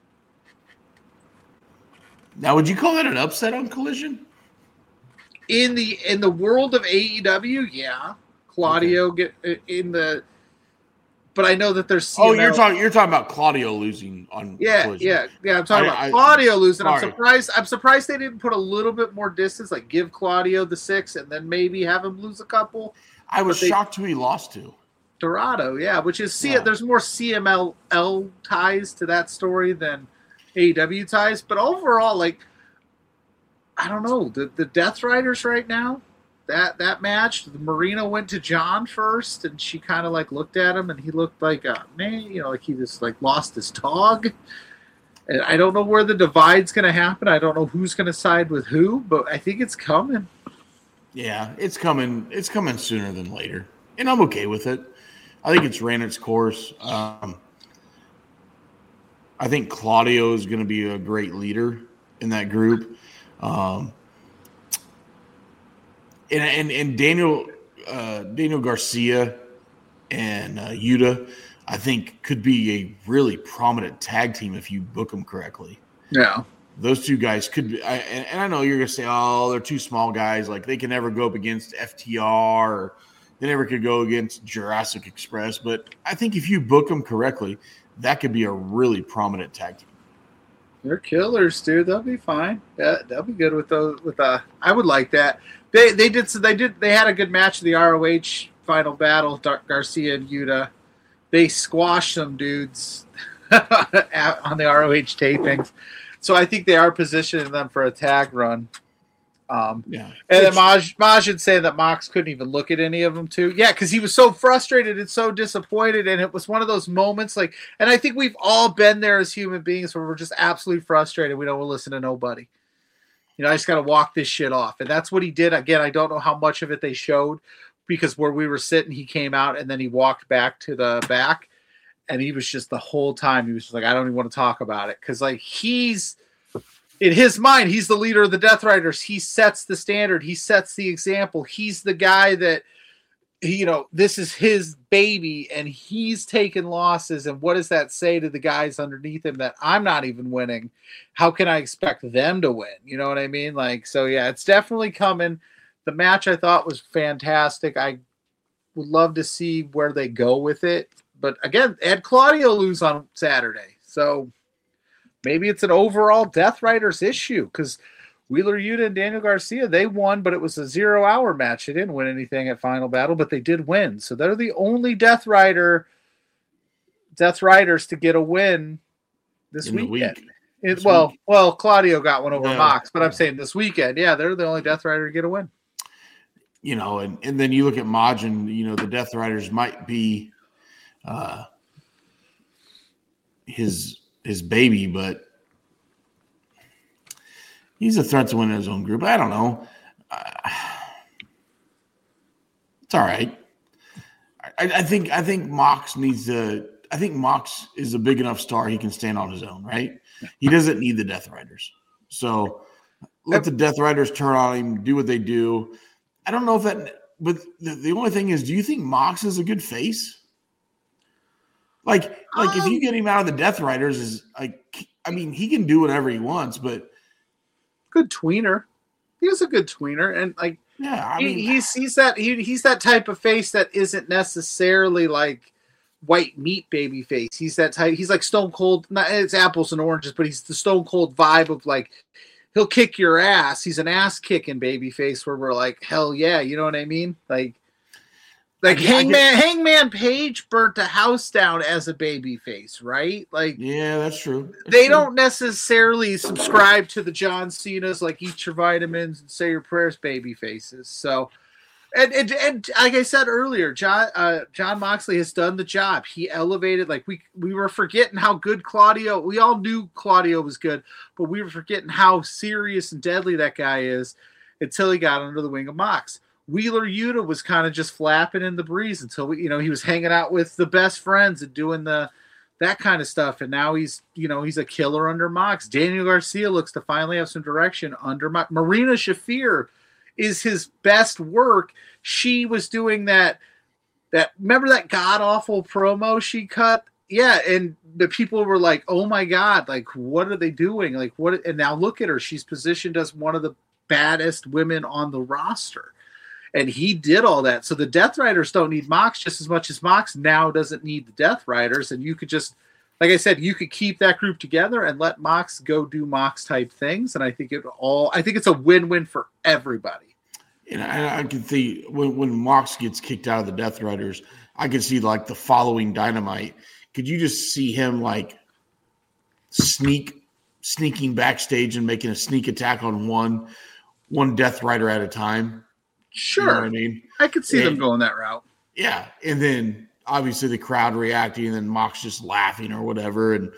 Now, would you call that an upset on Collision? In the world of AEW, yeah, Claudio get in the. But I know that there's CML. Oh, you're talking about Claudio losing on Collision. Yeah. I'm talking about Claudio losing. Sorry. I'm surprised they didn't put a little bit more distance, like give Claudio the 6 and then maybe have him lose a couple. I was shocked who he lost to. Dorado, yeah, which is there's more CMLL ties to that story than AEW ties. But overall, like, I don't know, the Death Riders right now. That match, Marina went to John first, and she kind of like looked at him, and he looked like like he just like lost his tog. And I don't know where the divide's going to happen. I don't know who's going to side with who, but I think it's coming. Yeah, it's coming. It's coming sooner than later, and I'm okay with it. I think it's ran its course. I think Claudio is going to be a great leader in that group. And Daniel Garcia and Yuta, I think, could be a really prominent tag team if you book them correctly. Yeah. Those two guys could be, and I know you're going to say, oh, they're two small guys. Like, they can never go up against FTR, or they never could go against Jurassic Express. But I think if you book them correctly, that could be a really prominent tag team. They're killers, dude. They'll be fine. Yeah, they'll be good with those. I would like that. They had a good match in the ROH final battle, Garcia and Yuta. They squashed some dudes on the ROH tapings. So I think they are positioning them for a tag run. Yeah. And then Majin saying that Mox couldn't even look at any of them too. Yeah, because he was so frustrated and so disappointed, and it was one of those moments like, and I think we've all been there as human beings where we're just absolutely frustrated. We don't want to listen to nobody. I just got to walk this shit off. And that's what he did. Again, I don't know how much of it they showed, because where we were sitting, he came out and then he walked back to the back, and he was just the whole time, he was just like, I don't even want to talk about it. Because like he's, in his mind, he's the leader of the Death Riders. He sets the standard. He sets the example. He's the guy that, this is his baby, and he's taking losses. And what does that say to the guys underneath him that I'm not even winning? How can I expect them to win? You know what I mean? Like, so yeah, it's definitely coming. The match I thought was fantastic. I would love to see where they go with it. But again, Ed Claudio lose on Saturday. So maybe it's an overall Death Riders issue, because Wheeler Yuta and Daniel Garcia, they won, but it was a 0-hour match. They didn't win anything at Final Battle, but they did win. So they're the only Death Riders to get a win this weekend. Well, Claudio got one over Mox, but I'm saying this weekend, yeah, they're the only Death Rider to get a win. And then you look at Majin, the Death Riders might be his baby, but he's a threat to win his own group. I don't know. It's all right. I think Mox needs to. I think Mox is a big enough star he can stand on his own, right? He doesn't need the Death Riders. So let the Death Riders turn on him, do what they do. I don't know if that. But the only thing is, do you think Mox is a good face? Like if you get him out of the Death Riders, is like, I mean, he can do whatever he wants, but good tweener. He was a good tweener, and like, yeah, I mean, he's that type of face that isn't necessarily like white meat baby face. He's that type. He's like Stone Cold. It's apples and oranges, but he's the Stone Cold vibe of like, he'll kick your ass. He's an ass kicking baby face where we're like, hell yeah, you know what I mean? Like, Like Hangman Page burnt a house down as a babyface, right? Like, yeah, that's true. They don't necessarily subscribe to the John Cena's, like eat your vitamins and say your prayers babyfaces. So, and like I said earlier, John Moxley has done the job. He elevated, like we were forgetting how good Claudio. We all knew Claudio was good, but we were forgetting how serious and deadly that guy is until he got under the wing of Mox. Wheeler Yuta was kind of just flapping in the breeze until he was hanging out with the best friends and doing that kind of stuff. And now he's a killer under Mox. Daniel Garcia looks to finally have some direction under Mox. Marina Shafir is his best work. She was doing that remember that god awful promo she cut? Yeah. And the people were like, oh my God, like, what are they doing? Like what? And now look at her. She's positioned as one of the baddest women on the roster. And he did all that. So the Death Riders don't need Mox just as much as Mox now doesn't need the Death Riders. And you could just, like I said, you could keep that group together and let Mox go do Mox type things. And I think it's a win-win for everybody. And I can see when Mox gets kicked out of the Death Riders, I could see like the following Dynamite. Could you just see him like sneaking backstage and making a sneak attack on one Death Rider at a time? Sure. You know what I mean? I could see them going that route. Yeah. And then obviously the crowd reacting and then Mox just laughing or whatever and,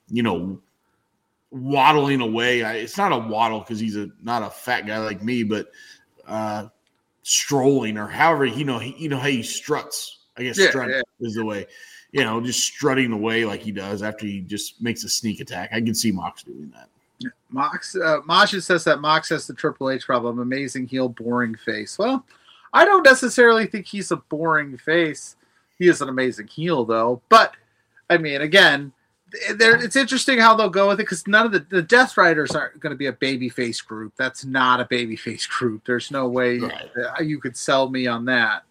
waddling away. It's not a waddle because he's not a fat guy like me, but strolling or however, how he struts. I guess strut is the way, just strutting away like he does after he just makes a sneak attack. I can see Mox doing that. Mox Masha says that Mox has the Triple H problem, amazing heel, boring face. Well, I don't necessarily think he's a boring face. He is an amazing heel, though. But, I mean, again, it's interesting how they'll go with it because none of the Death Riders aren't going to be a babyface group. That's not a babyface group. There's no way you could sell me on that.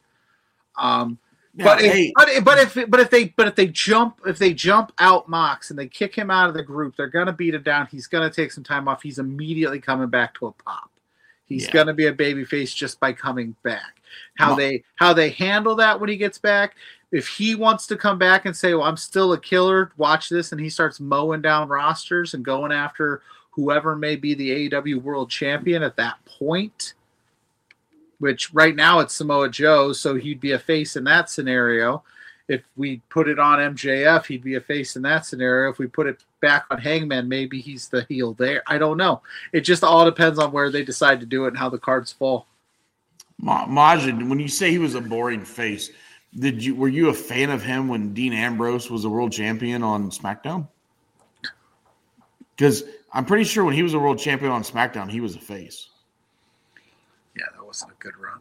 If they jump out Mox and they kick him out of the group, they're gonna beat him down. He's gonna take some time off. He's immediately coming back to a pop. He's gonna be a babyface just by coming back. How they handle that when he gets back. If he wants to come back and say, "Well, I'm still a killer," watch this, and he starts mowing down rosters and going after whoever may be the AEW World Champion at that point. Which right now it's Samoa Joe, so he'd be a face in that scenario. If we put it on MJF, he'd be a face in that scenario. If we put it back on Hangman, maybe he's the heel there. I don't know. It just all depends on where they decide to do it and how the cards fall. Majid, when you say he was a boring face, were you a fan of him when Dean Ambrose was a world champion on SmackDown? Because I'm pretty sure when he was a world champion on SmackDown, he was a face. Yeah, that wasn't a good run.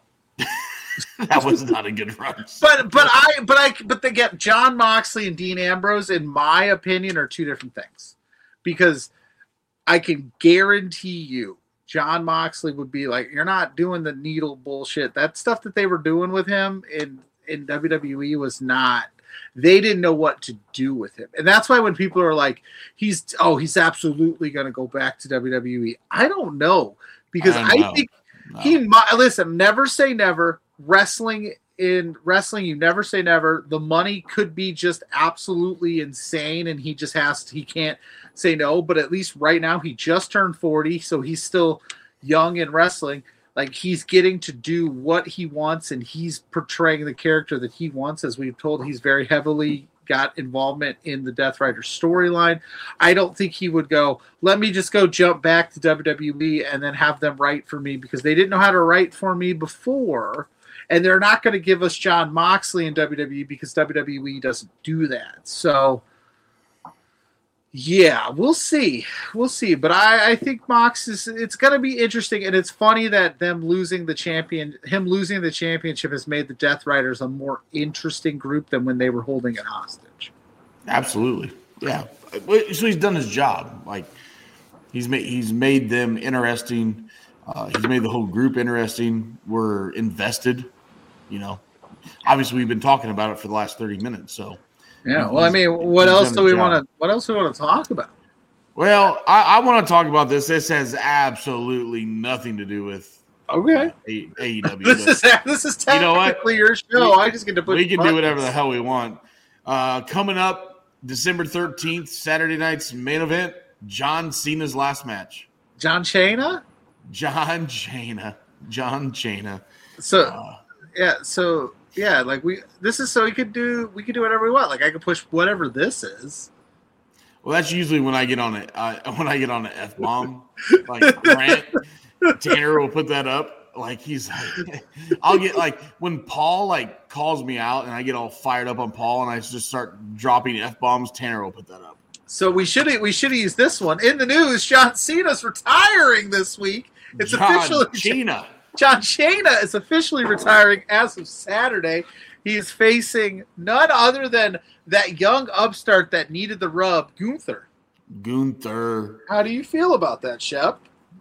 That was not a good run. But they get John Moxley and Dean Ambrose, in my opinion, are two different things. Because I can guarantee you, John Moxley would be like, you're not doing the needle bullshit. That stuff that they were doing with him in WWE was not. They didn't know what to do with him. And that's why when people are like, he's absolutely going to go back to WWE. I don't know. Because I think listen, never say never. In wrestling, you never say never. The money could be just absolutely insane, and he can't say no. But at least right now, he just turned 40, so he's still young in wrestling. Like, he's getting to do what he wants, and he's portraying the character that he wants. As we've told, he's very heavily got involvement in the Death Rider storyline. I don't think he would go, let me just go jump back to WWE and then have them write for me, because they didn't know how to write for me before. And they're not going to give us John Moxley in WWE because WWE doesn't do that. So, yeah, we'll see. We'll see. But I think Mox it's going to be interesting. And it's funny that him losing the championship has made the Death Riders a more interesting group than when they were holding it hostage. Absolutely. Yeah. So he's done his job. Like, he's made them interesting. He's made the whole group interesting. We're invested. Obviously we've been talking about it for the last 30 minutes. So yeah. Well, I mean, what else do we want to talk about? Well, I want to talk about this. This has absolutely nothing to do with Okay. AEW. This is technically your show. I just get to put. We can do whatever the hell we want. Coming up December 13th, Saturday night's main event. John Cena's last match. John Cena. So like this is so we could do whatever we want. Like I could push whatever this is. Well, that's usually when I get on it. When I get on an F-bomb, like Grant Tanner will put that up. Like I'll get like when Paul like calls me out and I get all fired up on Paul and I just start dropping F-bombs. Tanner will put that up. So we should have used this one in the news. John Cena's retiring this week. It's officially Cena. John Cena is officially retiring as of Saturday. He is facing none other than that young upstart that needed the rub, Gunther. How do you feel about that, Shep?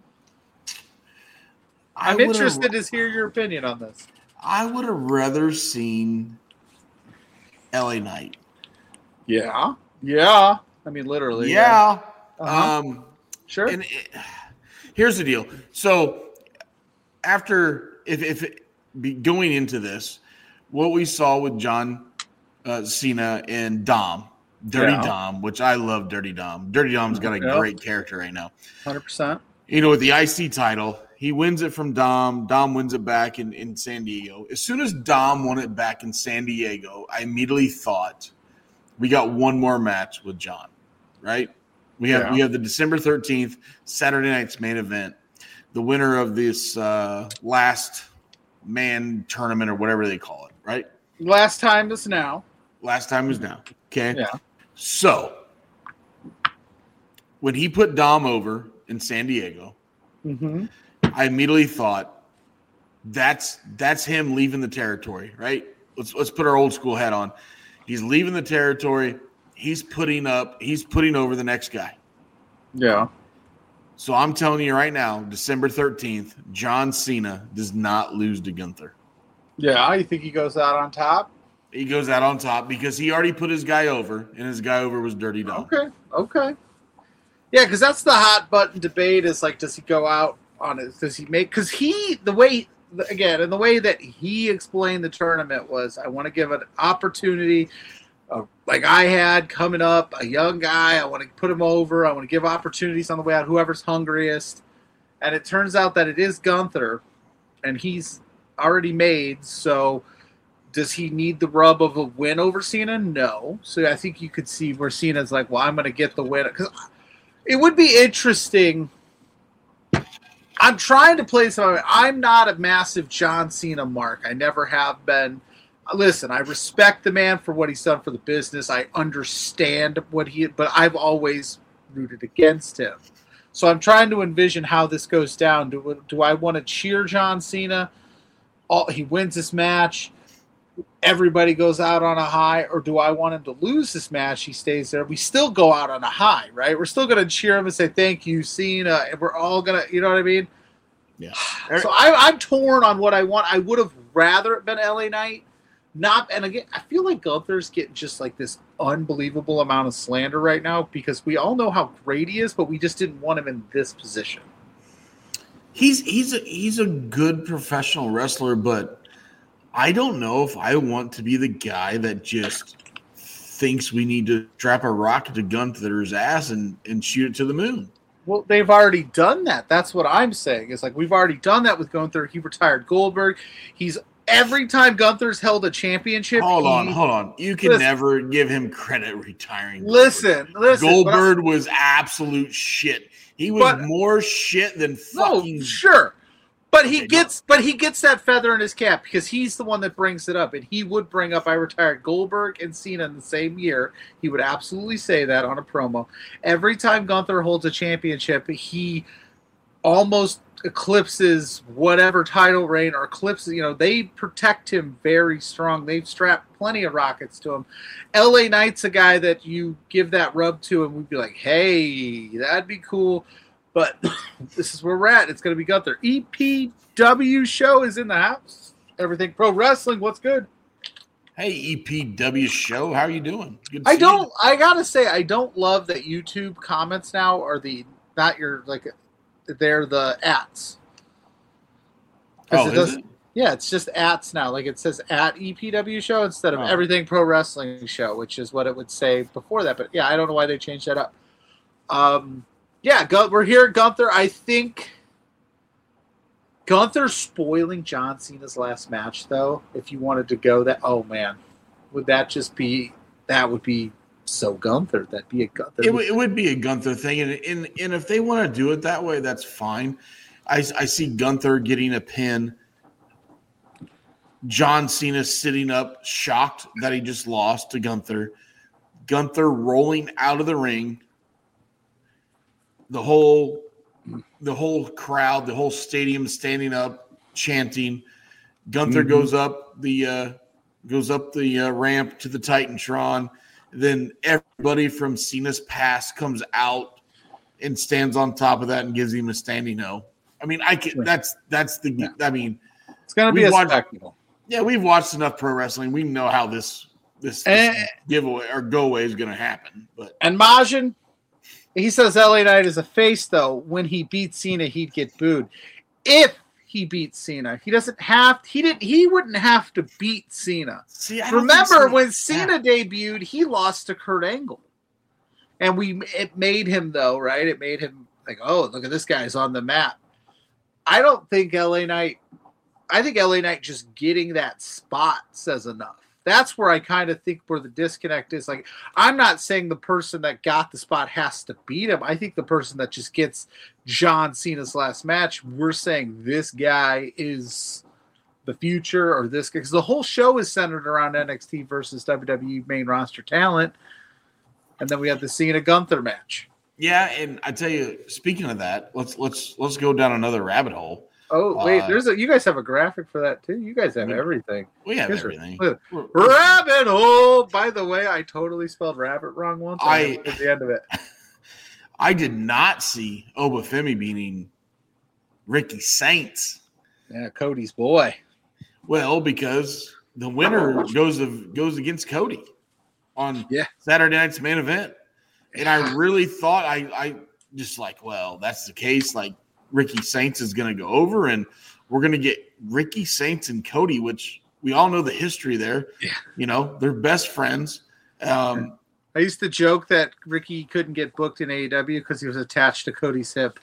I'm interested to hear your opinion on this. I would have rather seen LA Knight. Yeah. I mean, literally. Yeah. Sure. And here's the deal. So after, going into this, what we saw with John Cena and Dom, Dom, which I love Dirty Dom. Dirty Dom's got a great character right now. 100%. With the IC title, he wins it from Dom. Dom wins it back in San Diego. As soon as Dom won it back in San Diego, I immediately thought we got one more match with John, right? We have the December 13th, Saturday night's main event. The winner of this last man tournament or whatever they call it, right? Last time is now. Okay. Yeah. So when he put Dom over in San Diego, I immediately thought that's him leaving the territory, right? Let's put our old school hat on. He's leaving the territory. He's putting over the next guy. Yeah. So I'm telling you right now, December 13th, John Cena does not lose to Gunther. Yeah, you think he goes out on top? He goes out on top because he already put his guy over, and his guy over was Dirty Dom. Okay. Yeah, because that's the hot button debate is like, does he go out on it? Does he make – because the way that he explained the tournament was, I want to give an opportunity like I had coming up, a young guy. I want to put him over. I want to give opportunities on the way out, whoever's hungriest. And it turns out that it is Gunther, and he's already made. So does he need the rub of a win over Cena? No. So I think you could see where Cena's like, well, I'm going to get the win. Because it would be interesting. I'm trying to play something. I'm not a massive John Cena mark. I never have been. Listen, I respect the man for what he's done for the business. I understand but I've always rooted against him. So I'm trying to envision how this goes down. Do I want to cheer John Cena? He wins this match. Everybody goes out on a high, or do I want him to lose this match? He stays there. We still go out on a high, right? We're still going to cheer him and say, thank you, Cena. And we're all going to, you know what I mean? Yeah. So I'm torn on what I want. I would have rather it been LA Knight. And again, I feel like Gunther's getting just like this unbelievable amount of slander right now because we all know how great he is, but we just didn't want him in this position. He's a good professional wrestler, but I don't know if I want to be the guy that just thinks we need to strap a rocket to Gunther's ass and shoot it to the moon. Well, they've already done that. That's what I'm saying. It's like we've already done that with Gunther. He retired Goldberg. Every time Gunther's held a championship, hold on. You can never give him credit retiring. Listen. Goldberg was absolute shit. He was more shit than fucking. No, sure. But he gets that feather in his cap because he's the one that brings it up, and he would bring up I retired Goldberg and Cena in the same year. He would absolutely say that on a promo. Every time Gunther holds a championship, he almost eclipses whatever title reign or eclipses. They protect him very strong. They've strapped plenty of rockets to him. LA Knight's a guy that you give that rub to, and we'd be like, hey, that'd be cool. But this is where we're at. It's going to be Gunther. EPW show is in the house. Everything Pro Wrestling. What's good? Hey, EPW show. How are you doing? Good to see you. I got to say, I don't love that YouTube comments now are they're the ats. Oh, is it? Yeah, it's just ats now. Like it says at EPW show instead of Everything Pro Wrestling show, which is what it would say before that. But yeah, I don't know why they changed that up. We're here at Gunther. I think Gunther's spoiling John Cena's last match, though. If you wanted to go that, oh man, would that just be? That would be so Gunther. That'd be a Gunther. It would be a Gunther thing, and if they want to do it that way, that's fine. I see Gunther getting a pin. John Cena sitting up, shocked that he just lost to Gunther. Gunther rolling out of the ring. The whole crowd, the whole stadium standing up, chanting. Gunther goes up the ramp to the Titantron. Then everybody from Cena's past comes out and stands on top of that and gives him a standing O. I mean, that's the. Yeah. I mean, it's gonna be a spectacle. Yeah, we've watched enough pro wrestling. We know how this giveaway or go away is going to happen. And Majin, he says LA Knight is a face, though. When he beats Cena, he'd get booed. If he beats Cena, he wouldn't have to beat Cena. See, remember when Cena debuted, he lost to Kurt Angle, and it made him though, right? It made him like, oh, look at this guy's on the map. I think LA Knight just getting that spot says enough. That's where I kind of think where the disconnect is. Like, I'm not saying the person that got the spot has to beat him. I think the person that just gets John Cena's last match, we're saying this guy is the future, or this guy, because the whole show is centered around NXT versus WWE main roster talent. And then we have the Cena Gunther match. Yeah, and I tell you, speaking of that, let's go down another rabbit hole. Oh wait, you guys have a graphic for that too. You guys have everything. We have everything. Rabbit hole. By the way, I totally spelled rabbit wrong once. At the end of it, I did not see Obafemi beating Ricky Saints. Yeah, Cody's boy. Well, because the winner goes against Cody on Saturday night's main event, and I really thought I just like, well, that's the case, like. Ricky Saints is going to go over, and we're going to get Ricky Saints and Cody, which we all know the history there. Yeah. You know, they're best friends. I used to joke that Ricky couldn't get booked in AEW because he was attached to Cody's hip.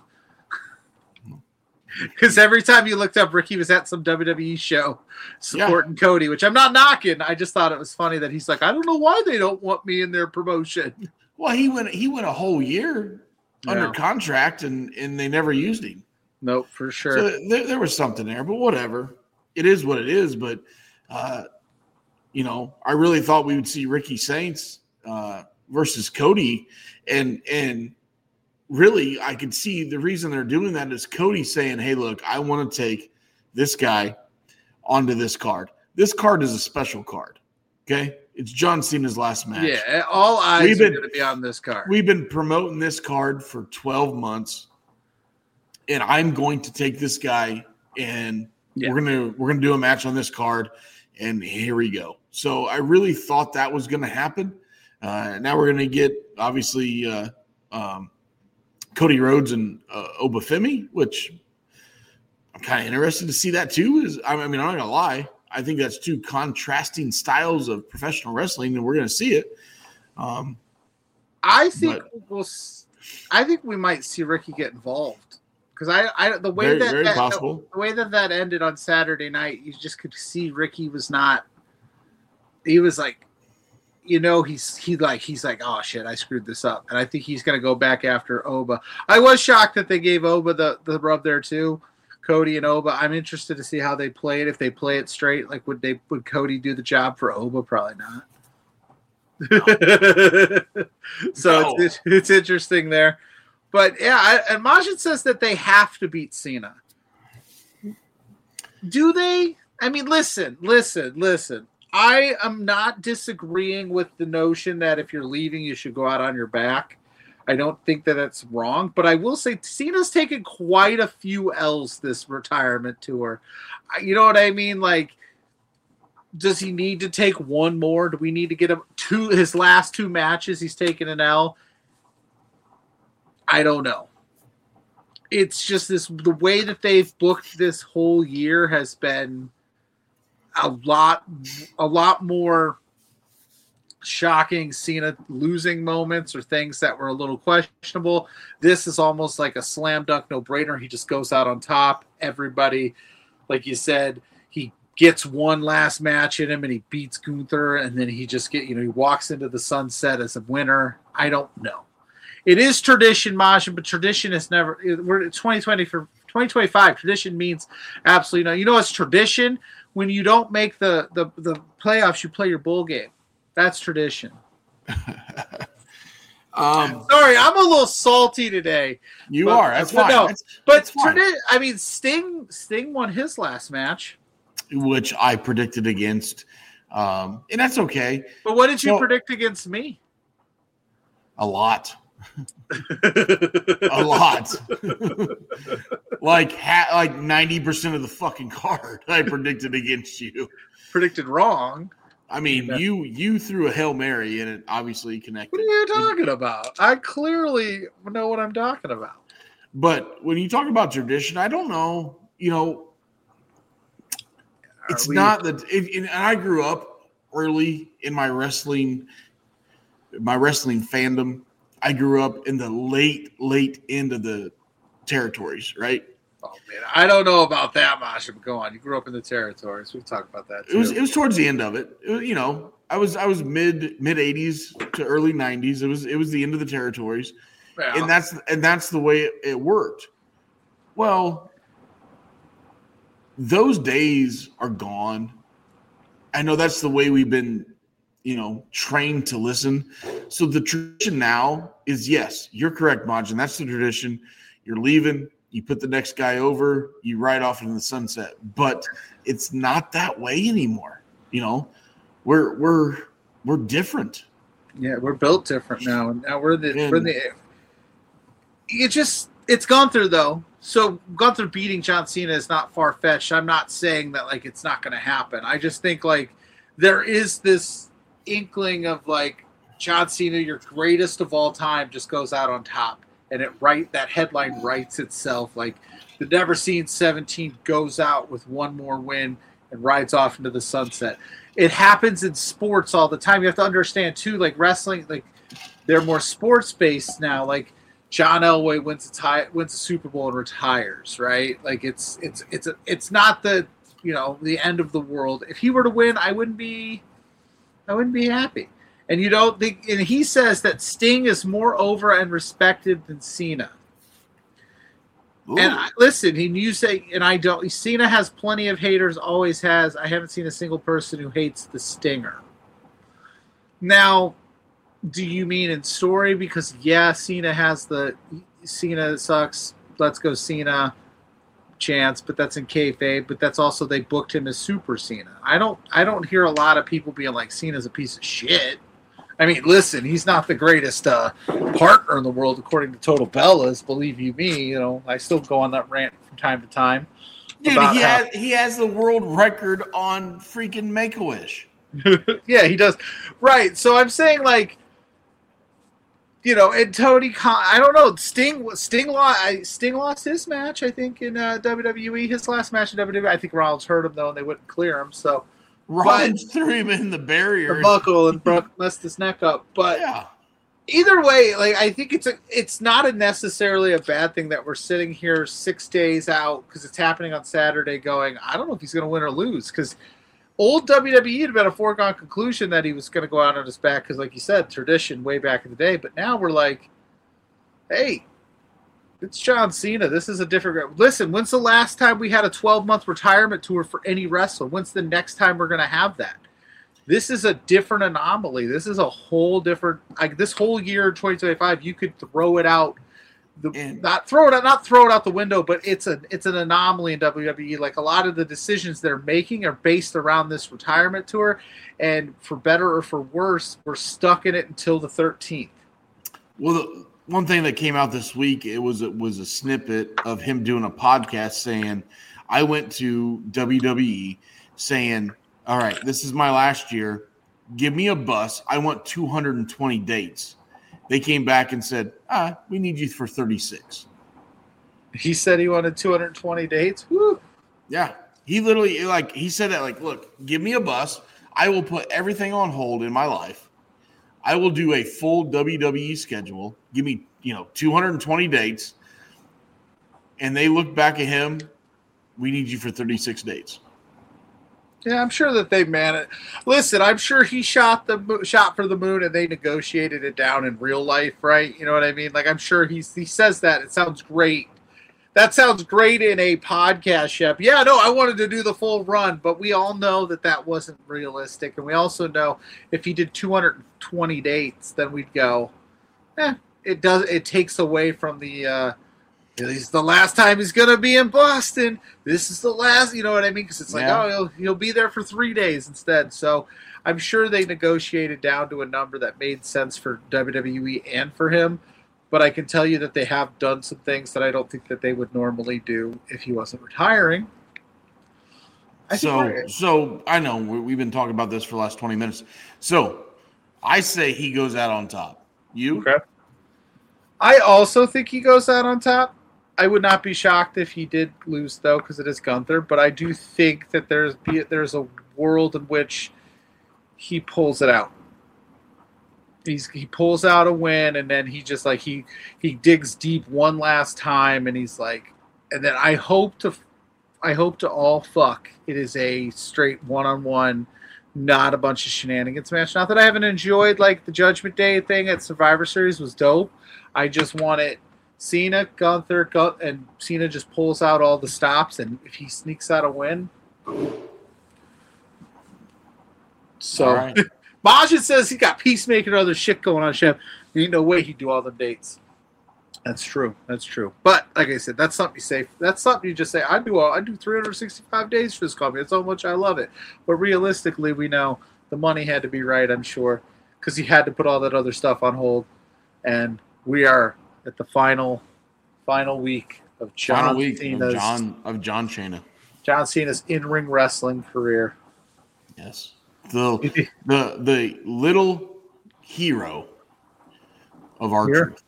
Because every time you looked up, Ricky was at some WWE show supporting Cody, which I'm not knocking. I just thought it was funny that he's like, I don't know why they don't want me in their promotion. Well, he went a whole year under contract, and they never used him. Nope, for sure. So there was something there, but whatever. It is what it is. But, I really thought we would see Ricky Saints versus Cody. And really, I could see the reason they're doing that is Cody saying, hey, look, I want to take this guy onto this card. This card is a special card, okay? It's John Cena's last match. Yeah, all eyes are going to be on this card. We've been promoting this card for 12 months, and I'm going to take this guy, and we're gonna do a match on this card, and here we go. So I really thought that was going to happen. Now we're going to get obviously Cody Rhodes and Obafemi, which I'm kind of interested to see that too. I'm not going to lie. I think that's two contrasting styles of professional wrestling, and we're going to see it. I think we might see Ricky get involved because the way that ended on Saturday night, you just could see Ricky was not. He was like, he's like, oh shit, I screwed this up, and I think he's going to go back after Oba. I was shocked that they gave Oba the rub there too. Cody and Oba. I'm interested to see how they play it. If they play it straight, like would Cody do the job for Oba? Probably not. No. So no. It's interesting there. But yeah, and Majin says that they have to beat Cena. Do they? I mean, listen. I am not disagreeing with the notion that if you're leaving, you should go out on your back. I don't think that that's wrong, but I will say Cena's taken quite a few L's this retirement tour. You know what I mean? Like, does he need to take one more? Do we need to get him his last two matches? He's taken an L. I don't know. it's just the way that they've booked this whole year has been a lot more shocking. Cena losing moments or things that were a little questionable. This is almost like a slam dunk, no brainer. He just goes out on top. Everybody, like you said, he gets one last match in him and he beats Gunther, and then he just he walks into the sunset as a winner. I don't know. It is tradition, Majin, but tradition is never. We're 2020 for 2025. Tradition means absolutely no. You know, it's tradition when you don't make the playoffs. You play your bowl game. That's tradition. Sorry, I'm a little salty today. You are. That's fine. No, but fine. I mean, Sting won his last match, which I predicted against, and that's okay. But what did you predict against me? A lot. A lot. like 90% of the fucking card I predicted against you. Predicted wrong. I mean, you threw a Hail Mary and it obviously connected. What are you talking about? I clearly know what I'm talking about. But when you talk about tradition, I don't know, it's not that. And I grew up early in my wrestling fandom. I grew up in the late end of the territories, right? Oh man, I don't know about that, Masha. But go on. You grew up in the territories. We've talked about that too. It was towards the end of it. I was mid 80s to early 90s. It was the end of the territories, yeah. and that's the way it worked. Well, those days are gone. I know that's the way we've been, trained to listen. So the tradition now is, yes, you're correct, Majin. That's the tradition. You're leaving. You put the next guy over. You ride off into the sunset. But it's not that way anymore. We're different. Yeah, we're built different now. And now it's gone through though. So Gunther beating John Cena is not far fetched. I'm not saying that it's not going to happen. I just think there is this inkling of John Cena, your greatest of all time, just goes out on top, and that headline writes itself. The Never Seen 17 goes out with one more win and rides off into the sunset. It happens in sports all the time. You have to understand too, wrestling, they're more sports based now. John Elway wins a Super Bowl and retires, right? It's not the the end of the world. If he were to win, I wouldn't be happy. And you don't think, and he says that Sting is more over and respected than Cena. Ooh. And listen, you say, and I don't. Cena has plenty of haters, always has. I haven't seen a single person who hates the Stinger. Now, do you mean in story? Because Cena has Cena sucks. Let's go Cena chance, but that's in kayfabe. But that's also they booked him as Super Cena. I don't hear a lot of people being like Cena's a piece of shit. I mean, listen, he's not the greatest partner in the world according to Total Bellas. Believe you me, I still go on that rant from time to time. Dude, he has the world record on freaking Make-A-Wish. Yeah, he does. Right. So I'm saying and Tony Khan, I don't know. Sting lost his match, I think, in WWE. His last match in WWE. I think Rollins hurt him though, and they wouldn't clear him. So Rollins threw him in the barrier, the buckle, and messed his neck up. But yeah. Either way, I think it's not necessarily a bad thing that we're sitting here 6 days out because it's happening on Saturday. Going, I don't know if he's going to win or lose because old WWE had been a foregone conclusion that he was going to go out on his back because, like you said, tradition way back in the day. But now we're like, hey, it's John Cena. This is a different. Listen, when's the last time we had a 12-month retirement tour for any wrestler? When's the next time we're going to have that? This is a different anomaly. This is a whole different. This whole year, 2025, you could throw it out. Not throw it out the window, but it's an anomaly in WWE. A lot of the decisions they're making are based around this retirement tour, and for better or for worse, we're stuck in it until the 13th. Well, one thing that came out this week, it was a snippet of him doing a podcast saying, "I went to WWE saying, all right, this is my last year. Give me a bus. I want 220 dates." They came back and said, we need you for 36. He said he wanted 220 dates. Woo. Yeah. He literally, he said that, look, give me a bus. I will put everything on hold in my life. I will do a full WWE schedule. Give me, 220 dates. And they look back at him. We need you for 36 dates. Yeah, I'm sure that they managed. Listen, I'm sure he shot for the moon and they negotiated it down in real life, right? You know what I mean? I'm sure he says that. It sounds great. That sounds great in a podcast, Shep. Yeah, no, I wanted to do the full run, but we all know that wasn't realistic. And we also know if he did 220 dates, then we'd go, it takes away from the, it's the last time he's going to be in Boston. This is the last, you know what I mean? Because it's he'll be there for 3 days instead. So I'm sure they negotiated down to a number that made sense for WWE and for him. But I can tell you that they have done some things that I don't think that they would normally do if he wasn't retiring. So I know we've been talking about this for the last 20 minutes. So I say he goes out on top. You? Okay. I also think he goes out on top. I would not be shocked if he did lose, though, because it is Gunther. But I do think that there's a world in which he pulls it out. He pulls out a win, and then he just he digs deep one last time, and he's like, and then I hope to all fuck it is a straight one-on-one, not a bunch of shenanigans match. Not that I haven't enjoyed the Judgment Day thing at Survivor Series was dope. I just want it Cena, Gunther, and Cena just pulls out all the stops, and if he sneaks out a win. So. Right. Majin says he got Peacemaker and other shit going on, Chef. There ain't no way he'd do all the dates. That's true. But like I said, that's something you say. That's something you just say. I do 365 days for this company. That's how much I love it. But realistically, we know the money had to be right. I'm sure because he had to put all that other stuff on hold. And we are at the final week of John Cena. John Cena's in-ring wrestling career. Yes. The little hero of R-Truth.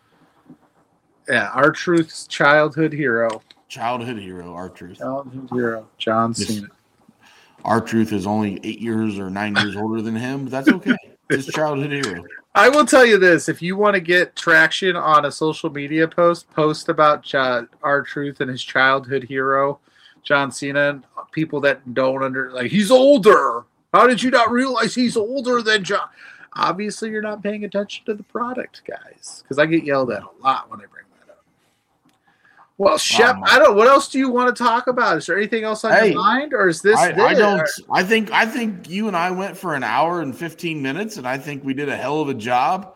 Yeah, R-Truth's childhood hero. R-Truth. Childhood hero, John Cena. R-Truth is only 8 years or 9 years older than him, but that's okay. It's childhood hero. I will tell you this. If you want to get traction on a social media post about R-Truth and his childhood hero, John Cena, people that don't he's older. How did you not realize he's older than John? Obviously, you're not paying attention to the product, guys, because I get yelled at a lot when I bring that up. Well, Shep, what else do you want to talk about? Is there anything else on your mind, or is this? I don't. I think you and I went for an hour and 15 minutes, and I think we did a hell of a job.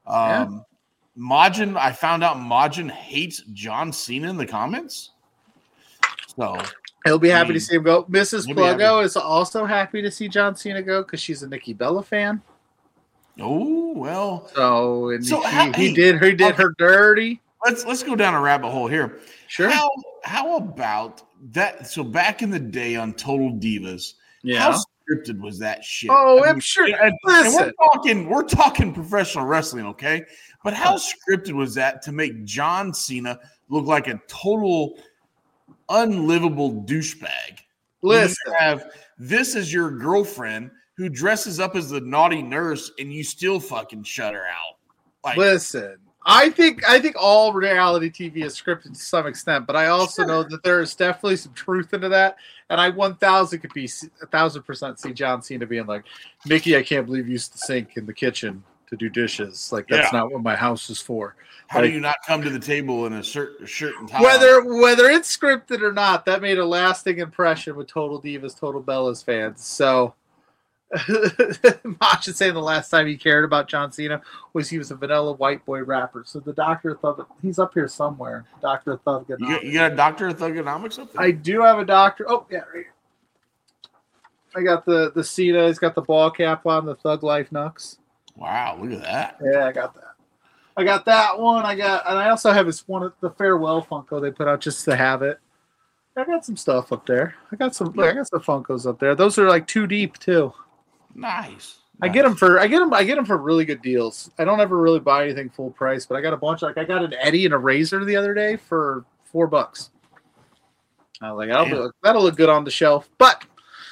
Majin, I found out Majin hates John Cena in the comments, so. He'll be happy to see him go. Mrs. Pluggo is also happy to see John Cena go because she's a Nikki Bella fan. Oh well. He did her dirty. Let's go down a rabbit hole here. Sure. How about that? So back in the day on Total Divas, how scripted was that shit? Oh, I'm sure. Listen, we're talking professional wrestling, okay? But how scripted was that to make John Cena look like a total unlivable douchebag? Listen, you have this as your girlfriend who dresses up as the naughty nurse, and you still fucking shut her out. Listen, I think all reality TV is scripted to some extent, but I also know that there is definitely some truth into that, and I 1,000% see John Cena being like, "Nikki, I can't believe you used to sink in the kitchen to do dishes. That's not what my house is for." How do you not come to the table in a shirt and tie? Whether it's scripted or not, that made a lasting impression with Total Divas, Total Bellas fans. So, Mach should say the last time he cared about John Cena was he was a vanilla white boy rapper. So the Dr. Thug, he's up here somewhere. Dr. Thugonomics. You got a Dr. Thugonomics up there? I do have a doctor. Oh, yeah, right here. I got the Cena. He's got the ball cap on, the Thug Life Nux. Wow, look at that. Yeah, I got that. I got that one. and I also have this one, the Farewell Funko they put out just to have it. I got some stuff up there. I got some Funkos up there. Those are too deep too. Nice. I get them for really good deals. I don't ever really buy anything full price, but I got a bunch. I got an Eddie and a Razor the other day for $4. I was like, that'll look good on the shelf. But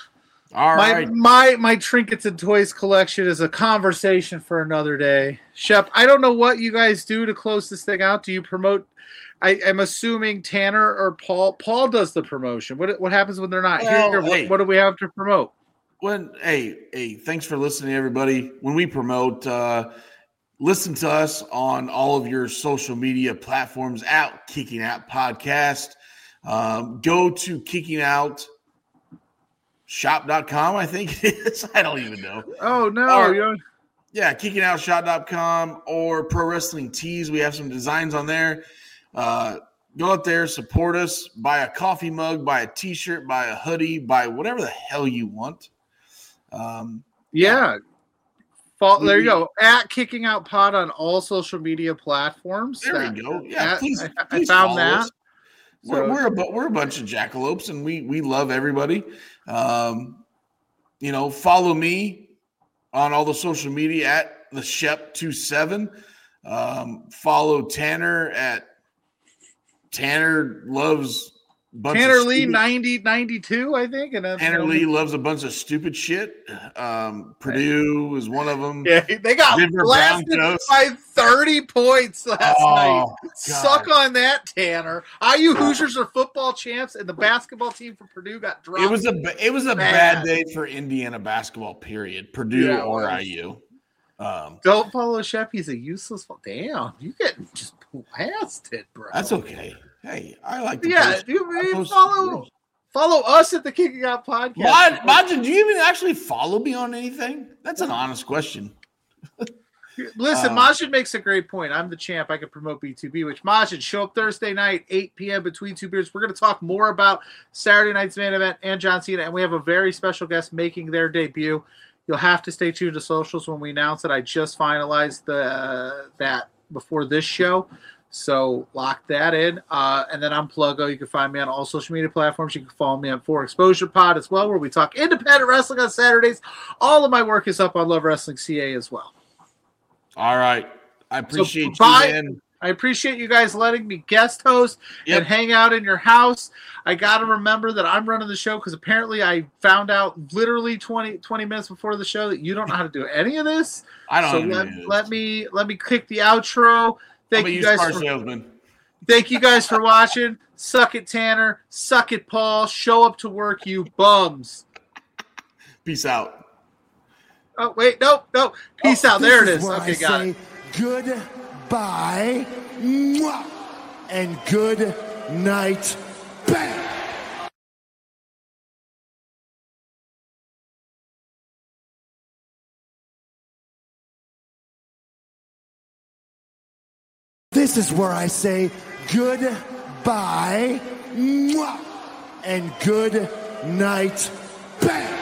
my trinkets and toys collection is a conversation for another day. Shep, I don't know what you guys do to close this thing out. Do you promote? I'm assuming Tanner or Paul. Paul does the promotion. What happens when they're not here? What do we have to promote? Hey, thanks for listening, everybody. When we promote, listen to us on all of your social media platforms at Kicking Out Podcast. Go to kickingoutshop.com, I think it is. I don't even know. Oh, no. Kickingoutshop.com or Pro Wrestling Tees. We have some designs on there. Go out there, support us, buy a coffee mug, buy a T-shirt, buy a hoodie, buy whatever the hell you want. There you go. At Kicking Out Pod on all social media platforms. There we go. Yeah, please I found that. Us. We're a bunch of jackalopes, and we love everybody. Follow me on all the social media at the Shep27. Follow Tanner at Tanner Loves Tanner Lee 9092, I think. And Tanner Lee loves a bunch of stupid shit. Purdue is one of them. Yeah, they got blasted by 30 points last night. God. Suck on that, Tanner. IU Hoosiers are football champs, and the basketball team from Purdue got dropped. It was a bad day for Indiana basketball, period. Purdue or IU. Don't follow Shep. He's a useless. Damn, you get just blasted, bro. That's okay. Hey, I like to follow us at the Kicking Out Podcast. Majin, do you even actually follow me on anything? That's an honest question. Listen, Majin makes a great point. I'm the champ. I can promote B2B, which Majin, show up Thursday night, 8 p.m. between two beers. We're going to talk more about Saturday night's main event and John Cena, and we have a very special guest making their debut. You'll have to stay tuned to socials when we announce it. I just finalized that before this show. So lock that in. And then I'm Pluggo. You can find me on all social media platforms. You can follow me on 4 Exposure Pod as well, where we talk independent wrestling on Saturdays. All of my work is up on Love Wrestling CA as well. All right. I appreciate you, man. I appreciate you guys letting me guest host and hang out in your house. I got to remember that I'm running the show because apparently I found out literally 20 minutes before the show that you don't know how to do any of this. I don't know. So let me kick the outro. Thank you guys for watching. Suck it, Tanner. Suck it, Paul. Show up to work, you bums. Peace out. Oh, wait. No. Peace out. There it is. Okay, got it. Goodbye. And good night. Bang. This is where I say goodbye and good night. Bang!